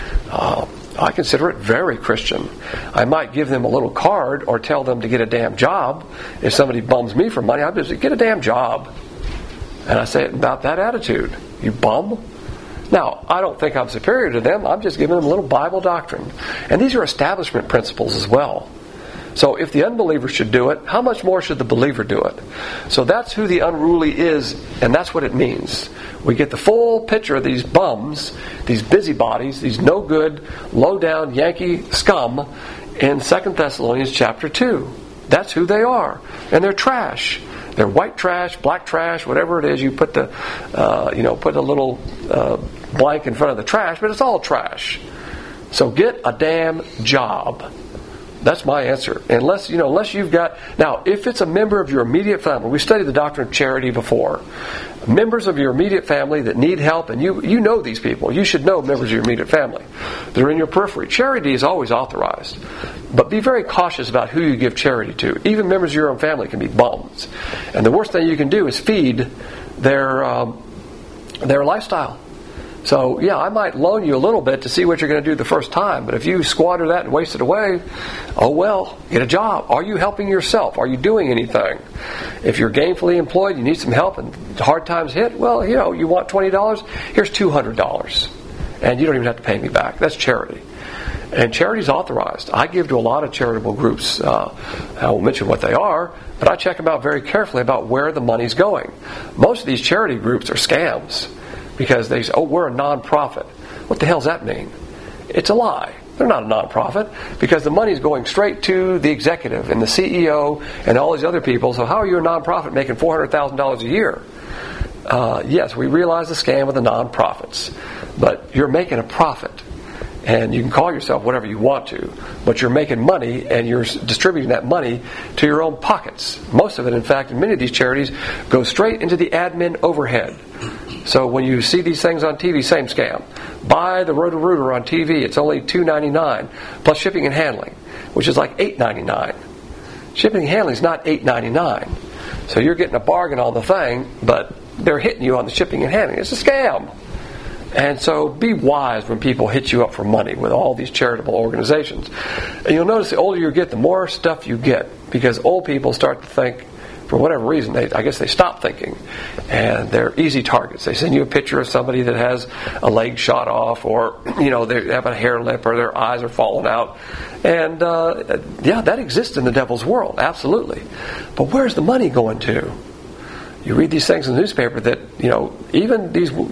I consider it very Christian. I might give them a little card or tell them to get a damn job. If somebody bums me for money, I'd just say, get a damn job. And I say it about that attitude. You bum. Now, I don't think I'm superior to them. I'm just giving them a little Bible doctrine. And these are establishment principles as well. So if the unbeliever should do it, how much more should the believer do it? So that's who the unruly is, and that's what it means. We get the full picture of these bums, these busybodies, these no good, low down Yankee scum in 2 Thessalonians chapter 2. That's who they are. And they're trash. They're white trash, black trash, whatever it is. You put put a little blank in front of the trash, but it's all trash. So get a damn job. That's my answer. Unless you've got... Now, if it's a member of your immediate family, we studied the doctrine of charity before. Members of your immediate family that need help, and you know these people. You should know members of your immediate family. They're in your periphery. Charity is always authorized. But be very cautious about who you give charity to. Even members of your own family can be bums. And the worst thing you can do is feed their lifestyle. So, yeah, I might loan you a little bit to see what you're going to do the first time. But if you squander that and waste it away, oh well, get a job. Are you helping yourself? Are you doing anything? If you're gainfully employed, you need some help and hard times hit, well, you want $20, here's $200. And you don't even have to pay me back. That's charity. And charity is authorized. I give to a lot of charitable groups. I won't mention what they are, but I check them out very carefully about where the money's going. Most of these charity groups are scams. Because they say, oh, we're a non-profit. What the hell does that mean? It's a lie. They're not a non-profit because the money's going straight to the executive and the CEO and all these other people. So how are you a non-profit making $400,000 a year? Yes, we realize the scam of the non-profits. But you're making a profit. And you can call yourself whatever you want to. But you're making money and you're distributing that money to your own pockets. Most of it, in fact, in many of these charities, goes straight into the admin overhead. So when you see these things on TV, same scam. Buy the Roto-Rooter on TV. It's only $2.99 plus shipping and handling, which is like $8.99. Shipping and handling is not $8.99. So you're getting a bargain on the thing, but they're hitting you on the shipping and handling. It's a scam. And so be wise when people hit you up for money with all these charitable organizations. And you'll notice the older you get, the more stuff you get. Because old people start to think, for whatever reason, I guess they stop thinking. And they're easy targets. They send you a picture of somebody that has a leg shot off, or, they have a hair lip, or their eyes are falling out. And, that exists in the devil's world, absolutely. But where's the money going to? You read these things in the newspaper that, even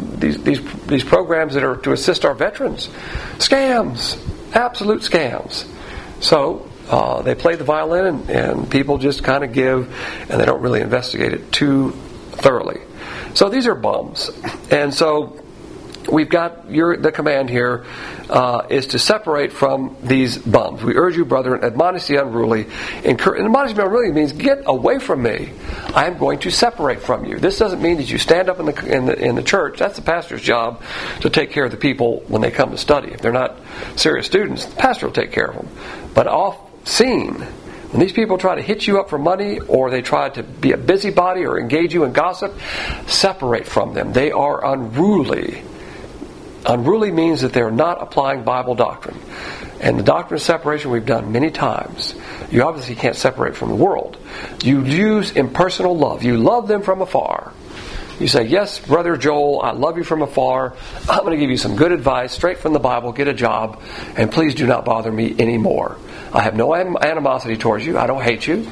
these programs that are to assist our veterans, scams, absolute scams. So they play the violin and people just kind of give, and they don't really investigate it too thoroughly. So these are bums. And so we've got the command here is to separate from these bums. We urge you, brethren, admonish the unruly. Admonish the unruly means get away from me. I am going to separate from you. This doesn't mean that you stand up in the church. That's the pastor's job, to take care of the people when they come to study. If they're not serious students, the pastor will take care of them. But off scene, when these people try to hit you up for money, or they try to be a busybody or engage you in gossip, separate from them. They are unruly. Unruly means that they're not applying Bible doctrine. And the doctrine of separation we've done many times. You obviously can't separate from the world. You use impersonal love. You love them from afar. You say, yes, Brother Joel, I love you from afar. I'm going to give you some good advice straight from the Bible. Get a job, and please do not bother me anymore. I have no animosity towards you. I don't hate you.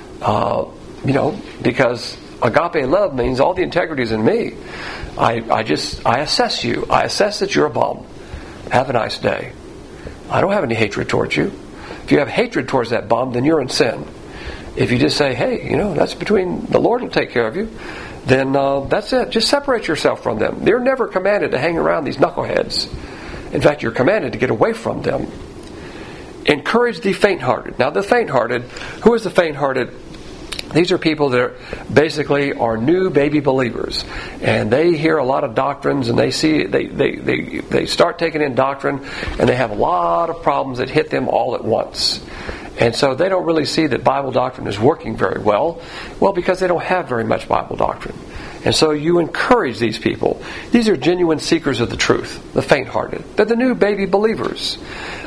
Because agape love means all the integrity is in me. I assess you. I assess that you're a bum. Have a nice day. I don't have any hatred towards you. If you have hatred towards that bum, then you're in sin. If you just say, hey, that's between, the Lord will take care of you, then that's it. Just separate yourself from them. They're never commanded to hang around these knuckleheads. In fact, you're commanded to get away from them. Encourage the faint-hearted. Now, the faint-hearted, who is the faint-hearted? These are people that basically are new baby believers, and they hear a lot of doctrines, and they start taking in doctrine, and they have a lot of problems that hit them all at once. And so they don't really see that Bible doctrine is working very well. Well, because they don't have very much Bible doctrine. And so you encourage these people. These are genuine seekers of the truth, the faint-hearted. They're the new baby believers.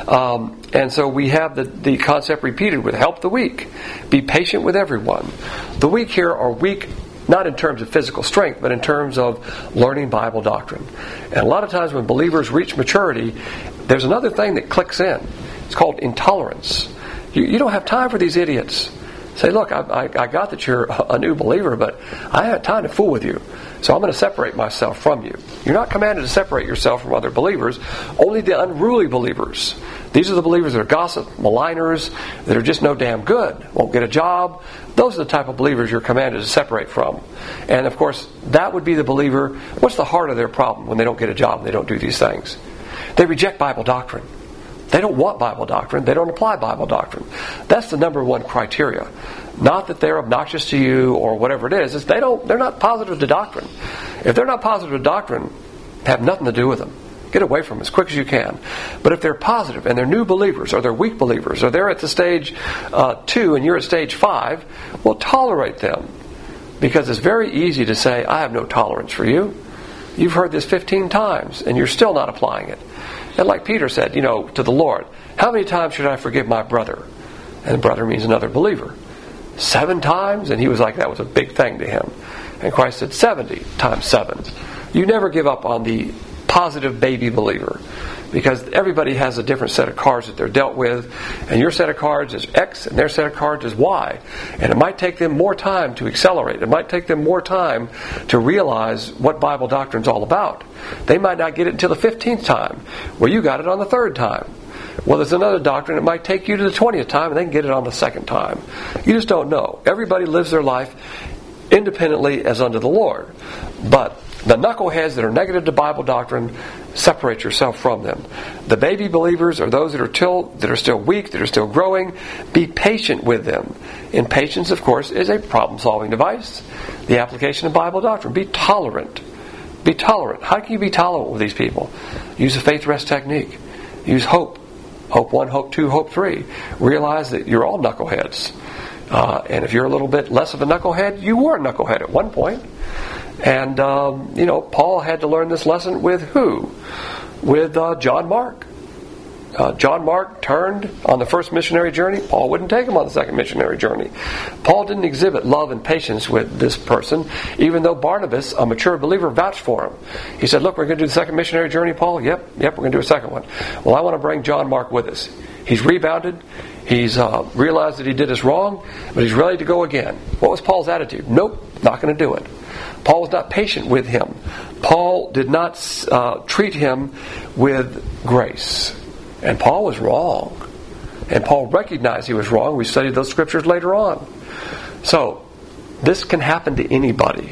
And so we have the concept repeated with help the weak. Be patient with everyone. The weak here are weak not in terms of physical strength, but in terms of learning Bible doctrine. And a lot of times when believers reach maturity, there's another thing that clicks in. It's called intolerance. You don't have time for these idiots. Say, look, I got that you're a new believer, but I haven't time to fool with you. So I'm going to separate myself from you. You're not commanded to separate yourself from other believers. Only the unruly believers. These are the believers that are gossip, maligners, that are just no damn good, won't get a job. Those are the type of believers you're commanded to separate from. And of course, that would be the believer. What's the heart of their problem when they don't get a job and they don't do these things? They reject Bible doctrine. They don't want Bible doctrine. They don't apply Bible doctrine. That's the number one criteria. Not that they're obnoxious to you or whatever it is. It's they're not positive to doctrine. If they're not positive to doctrine, have nothing to do with them. Get away from them as quick as you can. But if they're positive and they're new believers or they're weak believers or they're at the stage 2 and you're at stage 5, well, tolerate them. Because it's very easy to say, I have no tolerance for you. You've heard this 15 times and you're still not applying it. And like Peter said, to the Lord, how many times should I forgive my brother? And brother means another believer. 7 times? And he was like, that was a big thing to him. And Christ said 70 times 7. You never give up on the positive baby believer, because everybody has a different set of cards that they're dealt with, and your set of cards is X and their set of cards is Y, and it might take them more time to accelerate. It might take them more time to realize what Bible doctrine is all about. They might not get it until the 15th time, well, you got it on the 3rd time. Well, there's another doctrine, it might take you to the 20th time and they can get it on the 2nd time. You just don't know. Everybody lives their life independently as unto the Lord. But the knuckleheads that are negative to Bible doctrine, separate yourself from them. The baby believers are those that are still weak, that are still growing. Be patient with them. And patience, of course, is a problem-solving device. The application of Bible doctrine. Be tolerant. Be tolerant. How can you be tolerant with these people? Use a faith rest technique. Use hope. Hope 1, hope 2, hope 3. Realize that you're all knuckleheads. And if you're a little bit less of a knucklehead, you were a knucklehead at one point. And, Paul had to learn this lesson with who? With John Mark. John Mark turned on the first missionary journey. Paul wouldn't take him on the second missionary journey. Paul didn't exhibit love and patience with this person, even though Barnabas, a mature believer, vouched for him. He said, look, we're going to do the second missionary journey, Paul? Yep, we're going to do a second one. Well, I want to bring John Mark with us. He's rebounded. He's realized that he did us wrong, but he's ready to go again. What was Paul's attitude? Nope, not going to do it. Paul was not patient with him. Paul did not treat him with grace. And Paul was wrong. And Paul recognized he was wrong. We studied those scriptures later on. So, this can happen to anybody.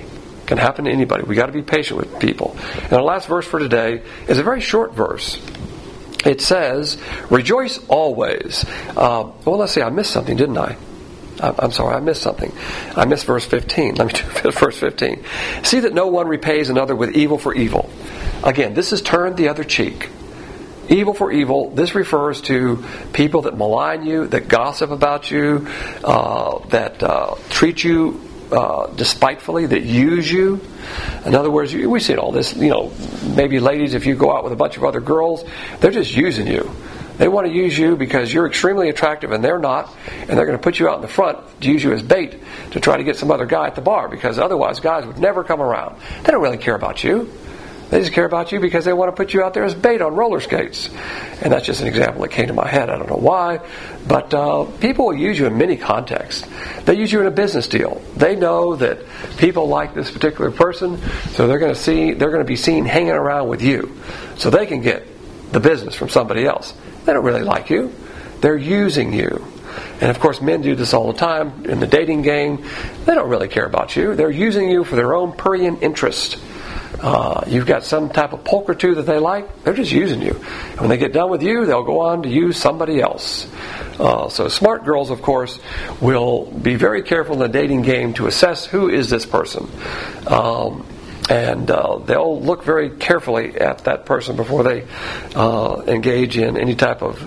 Can happen to anybody. We got to be patient with people. And our last verse for today is a very short verse. It says, "Rejoice always." Well, let's see. I missed something, didn't I? I'm sorry, I missed something. I missed verse 15. Let me do verse 15. "See that no one repays another with evil for evil." Again, this is turn the other cheek. Evil for evil. This refers to people that malign you, that gossip about you, that treat you despitefully, that use you. In other words, we see all this. Maybe ladies, if you go out with a bunch of other girls, they're just using you. They want to use you because you're extremely attractive and they're not, and they're going to put you out in the front to use you as bait to try to get some other guy at the bar, because otherwise guys would never come around. They don't really care about you. They just care about you because they want to put you out there as bait on roller skates. And that's just an example that came to my head. I don't know why. But people will use you in many contexts. They use you in a business deal. They know that people like this particular person, so they're going to be seen hanging around with you, so they can get the business from somebody else. They don't really like you. They're using you. And of course, men do this all the time in the dating game. They don't really care about you. They're using you for their own prurient interest. You've got some type of pulchritude that they like, they're just using you. And when they get done with you, they'll go on to use somebody else. So smart girls, of course, will be very careful in the dating game to assess who is this person. And they'll look very carefully at that person before they engage in any type of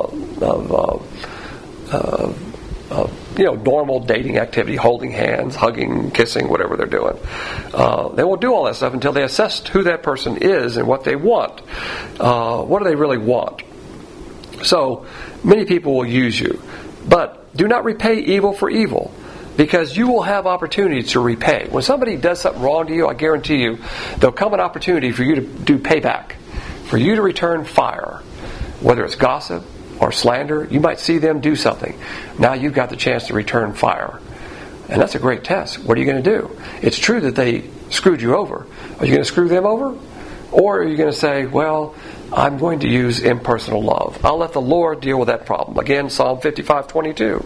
normal dating activity, holding hands, hugging, kissing, whatever they're doing. They won't do all that stuff until they assess who that person is and what they want. What do they really want? So, many people will use you. But do not repay evil for evil, because you will have opportunities to repay. When somebody does something wrong to you, I guarantee you, there'll come an opportunity for you to do payback, for you to return fire, whether it's gossip or slander. You might see them do something. Now you've got the chance to return fire. And that's a great test. What are you going to do? It's true that they screwed you over. Are you going to screw them over? Or are you going to say, well, I'm going to use impersonal love. I'll let the Lord deal with that problem. Again, Psalm 55:22.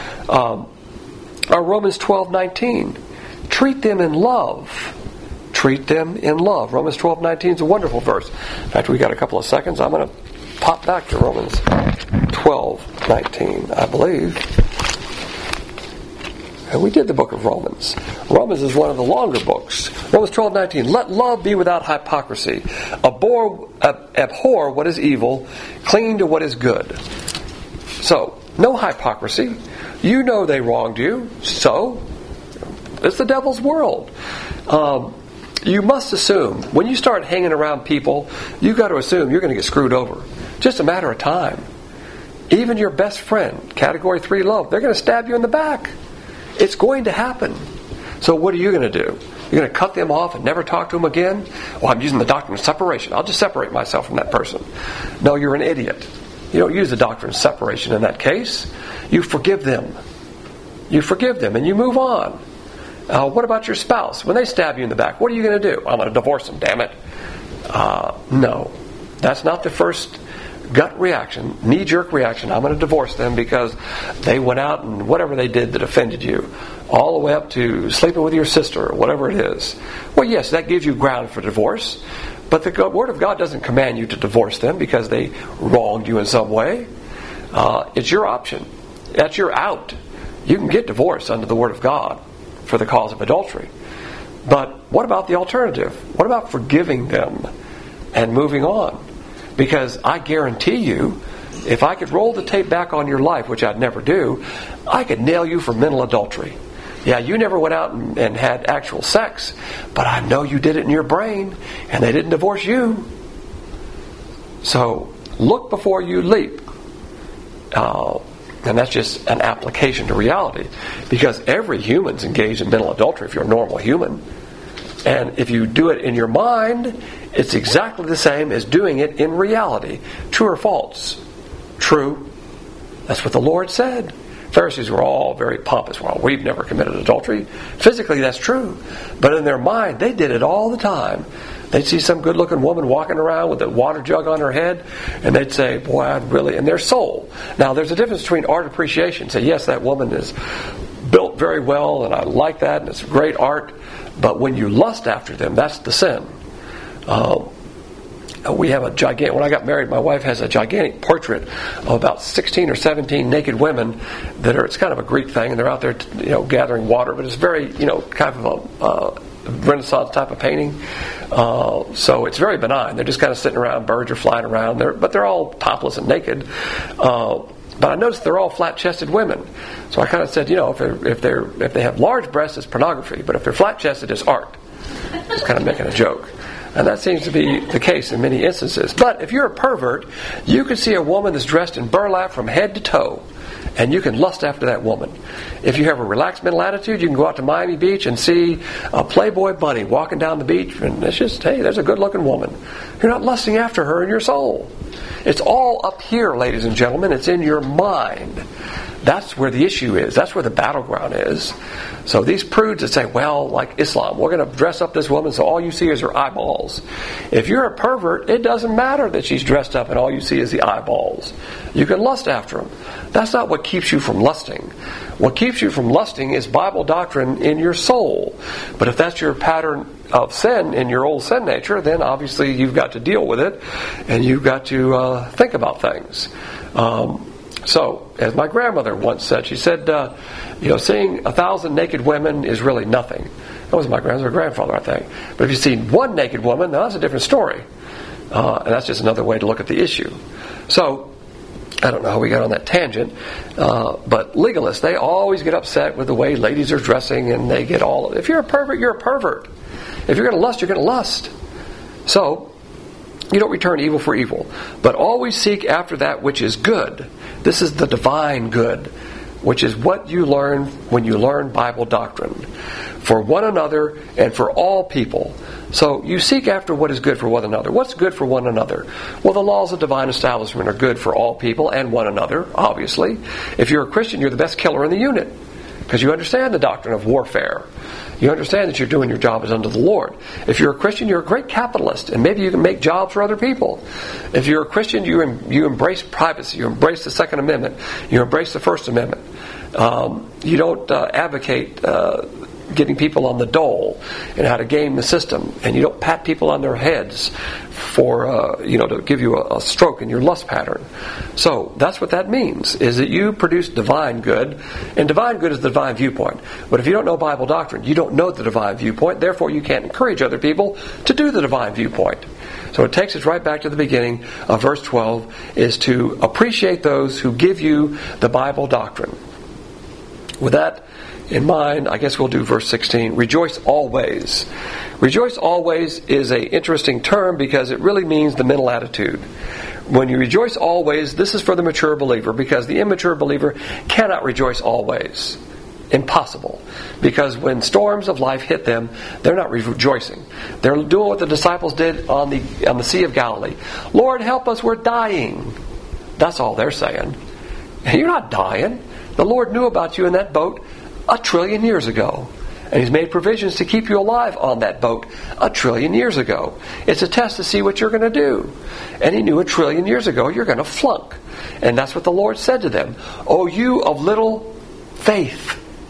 Or Romans 12:19. Treat them in love. Treat them in love. Romans 12:19 is a wonderful verse. In fact, we got a couple of seconds. I'm going to pop back to Romans 12:19, I believe. And we did the book of Romans. Romans is one of the longer books. Romans 12:19. Let love be without hypocrisy. Abhor what is evil. Cling to what is good. So, no hypocrisy. You know they wronged you, so it's the devil's world. You must assume, when you start hanging around people, you've got to assume you're going to get screwed over. Just a matter of time. Even your best friend, category 3 love, they're going to stab you in the back. It's going to happen. So what are you going to do? You're going to cut them off and never talk to them again? Well, I'm using the doctrine of separation. I'll just separate myself from that person. No, you're an idiot. You don't use the doctrine of separation in that case. You forgive them. You forgive them and you move on. What about your spouse? When they stab you in the back, what are you going to do? I'm going to divorce them, damn it. No. That's not the first gut reaction, knee-jerk reaction. I'm going to divorce them because they went out and whatever they did that offended you, all the way up to sleeping with your sister or whatever it is. Well, yes, that gives you ground for divorce. But the Word of God doesn't command you to divorce them because they wronged you in some way. It's your option. That's your out. You can get divorced under the Word of God for the cause of adultery. But what about the alternative? What about forgiving them and moving on? Because I guarantee you, if I could roll the tape back on your life, which I'd never do, I could nail you for mental adultery. Yeah, you never went out and had actual sex, but I know you did it in your brain, and they didn't divorce you. So, look before you leap. And that's just an application to reality. Because every human's engaged in mental adultery if you're a normal human. And if you do it in your mind, it's exactly the same as doing it in reality. True or false? True. That's what the Lord said. Pharisees were all very pompous. Well, we've never committed adultery. Physically, that's true. But in their mind, they did it all the time. They'd see some good-looking woman walking around with a water jug on her head, and they'd say, boy, I'd really... in their soul. Now, there's a difference between art appreciation. Say, yes, that woman is built very well, and I like that, and it's great art. But when you lust after them, that's the sin. We have a gigantic. When I got married, my wife has a gigantic portrait of about 16 or 17 naked women that are. It's kind of a Greek thing, and they're out there, gathering water. But it's very, kind of a Renaissance type of painting. So it's very benign. They're just kind of sitting around. Birds are flying around. But they're all topless and naked. But I noticed they're all flat-chested women. So I kind of said, if they have large breasts, it's pornography. But if they're flat-chested, it's art. Just kind of making a joke. And that seems to be the case in many instances. But if you're a pervert, you can see a woman that's dressed in burlap from head to toe, and you can lust after that woman. If you have a relaxed mental attitude, you can go out to Miami Beach and see a Playboy bunny walking down the beach, and it's just, hey, there's a good-looking woman. You're not lusting after her in your soul. It's all up here, ladies and gentlemen. It's in your mind. That's where the issue is. That's where the battleground is. So these prudes that say, well, like Islam, we're going to dress up this woman so all you see is her eyeballs. If you're a pervert, it doesn't matter that she's dressed up and all you see is the eyeballs. You can lust after them. That's not what keeps you from lusting. What keeps you from lusting is Bible doctrine in your soul. But if that's your pattern of sin in your old sin nature, then obviously you've got to deal with it and you've got to think about things. So, as my grandmother once said, she said, seeing 1,000 naked women is really nothing. That was my grandfather, I think. But if you've seen one naked woman, now that's a different story. And that's just another way to look at the issue. So, I don't know how we got on that tangent, but legalists, they always get upset with the way ladies are dressing, and they get all of it. If you're a pervert, you're a pervert. If you're going to lust, you're going to lust. So, you don't return evil for evil, but always seek after that which is good. This is the divine good, which is what you learn when you learn Bible doctrine. For one another and for all people. So you seek after what is good for one another. What's good for one another? Well, the laws of divine establishment are good for all people and one another, obviously. If you're a Christian, you're the best killer in the unit, because you understand the doctrine of warfare. You understand that you're doing your job as unto the Lord. If you're a Christian, you're a great capitalist, and maybe you can make jobs for other people. If you're a Christian, you embrace privacy. You embrace the Second Amendment. You embrace the First Amendment. You don't advocate getting people on the dole and how to game the system, and you don't pat people on their heads for to give you a stroke in your lust pattern. So that's what that means, is that you produce divine good, and divine good is the divine viewpoint. But if you don't know Bible doctrine, you don't know the divine viewpoint, therefore you can't encourage other people to do the divine viewpoint. So it takes us right back to the beginning of verse 12, is to appreciate those who give you the Bible doctrine. With that in mind, I guess we'll do verse 16. Rejoice always. Rejoice always is an interesting term because it really means the mental attitude. When you rejoice always, this is for the mature believer, because the immature believer cannot rejoice always. Impossible. Because when storms of life hit them, they're not rejoicing. They're doing what the disciples did on the Sea of Galilee. Lord, help us, we're dying. That's all they're saying. You're not dying. The Lord knew about you in that boat 1 trillion years ago. And He's made provisions to keep you alive on that boat 1 trillion years ago. It's a test to see what you're going to do. And He knew 1 trillion years ago you're going to flunk. And that's what the Lord said to them. O you of little faith.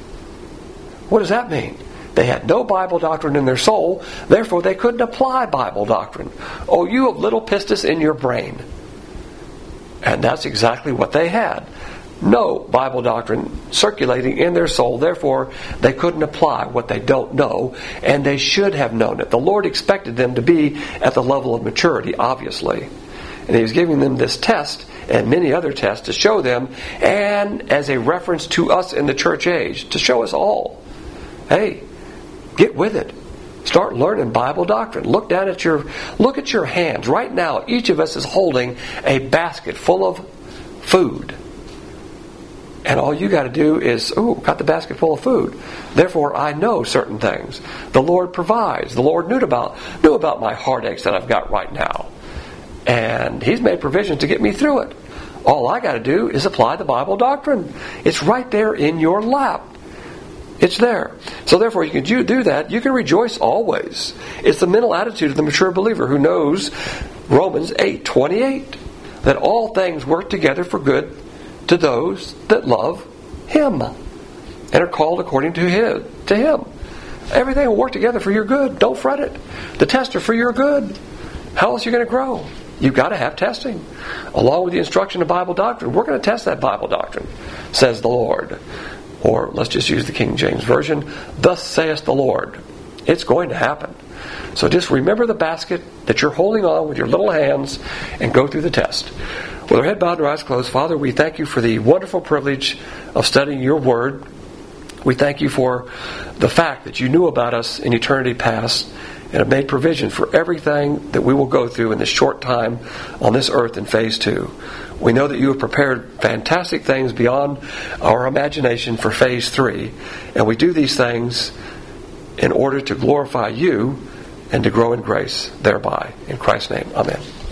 What does that mean? They had no Bible doctrine in their soul, therefore they couldn't apply Bible doctrine. O you of little pistis in your brain. And that's exactly what they had. No Bible doctrine circulating in their soul, therefore they couldn't apply what they don't know, and they should have known it. The Lord expected them to be at the level of maturity, obviously. And He was giving them this test and many other tests to show them, and as a reference to us in the church age, to show us all, hey, get with it. Start learning Bible doctrine. Look at your hands. Right now, each of us is holding a basket full of food. And all you got to do is, got the basket full of food. Therefore, I know certain things. The Lord provides. The Lord knew about my heartaches that I've got right now. And He's made provisions to get me through it. All I got to do is apply the Bible doctrine. It's right there in your lap. It's there. So therefore, you can do that. You can rejoice always. It's the mental attitude of the mature believer who knows Romans 8:28, that all things work together for good to those that love Him. and are called according to Him. Everything will work together for your good. Don't fret it. The tests are for your good. How else are you going to grow? You've got to have testing. Along with the instruction of Bible doctrine, we're going to test that Bible doctrine, says the Lord. Or let's just use the King James Version, thus saith the Lord. It's going to happen. So just remember the basket that you're holding on with your little hands and go through the test. With our head bowed and our eyes closed, Father, we thank you for the wonderful privilege of studying your Word. We thank you for the fact that you knew about us in eternity past and have made provision for everything that we will go through in this short time on this earth in phase 2. We know that you have prepared fantastic things beyond our imagination for phase 3, and we do these things in order to glorify you and to grow in grace thereby. In Christ's name, amen.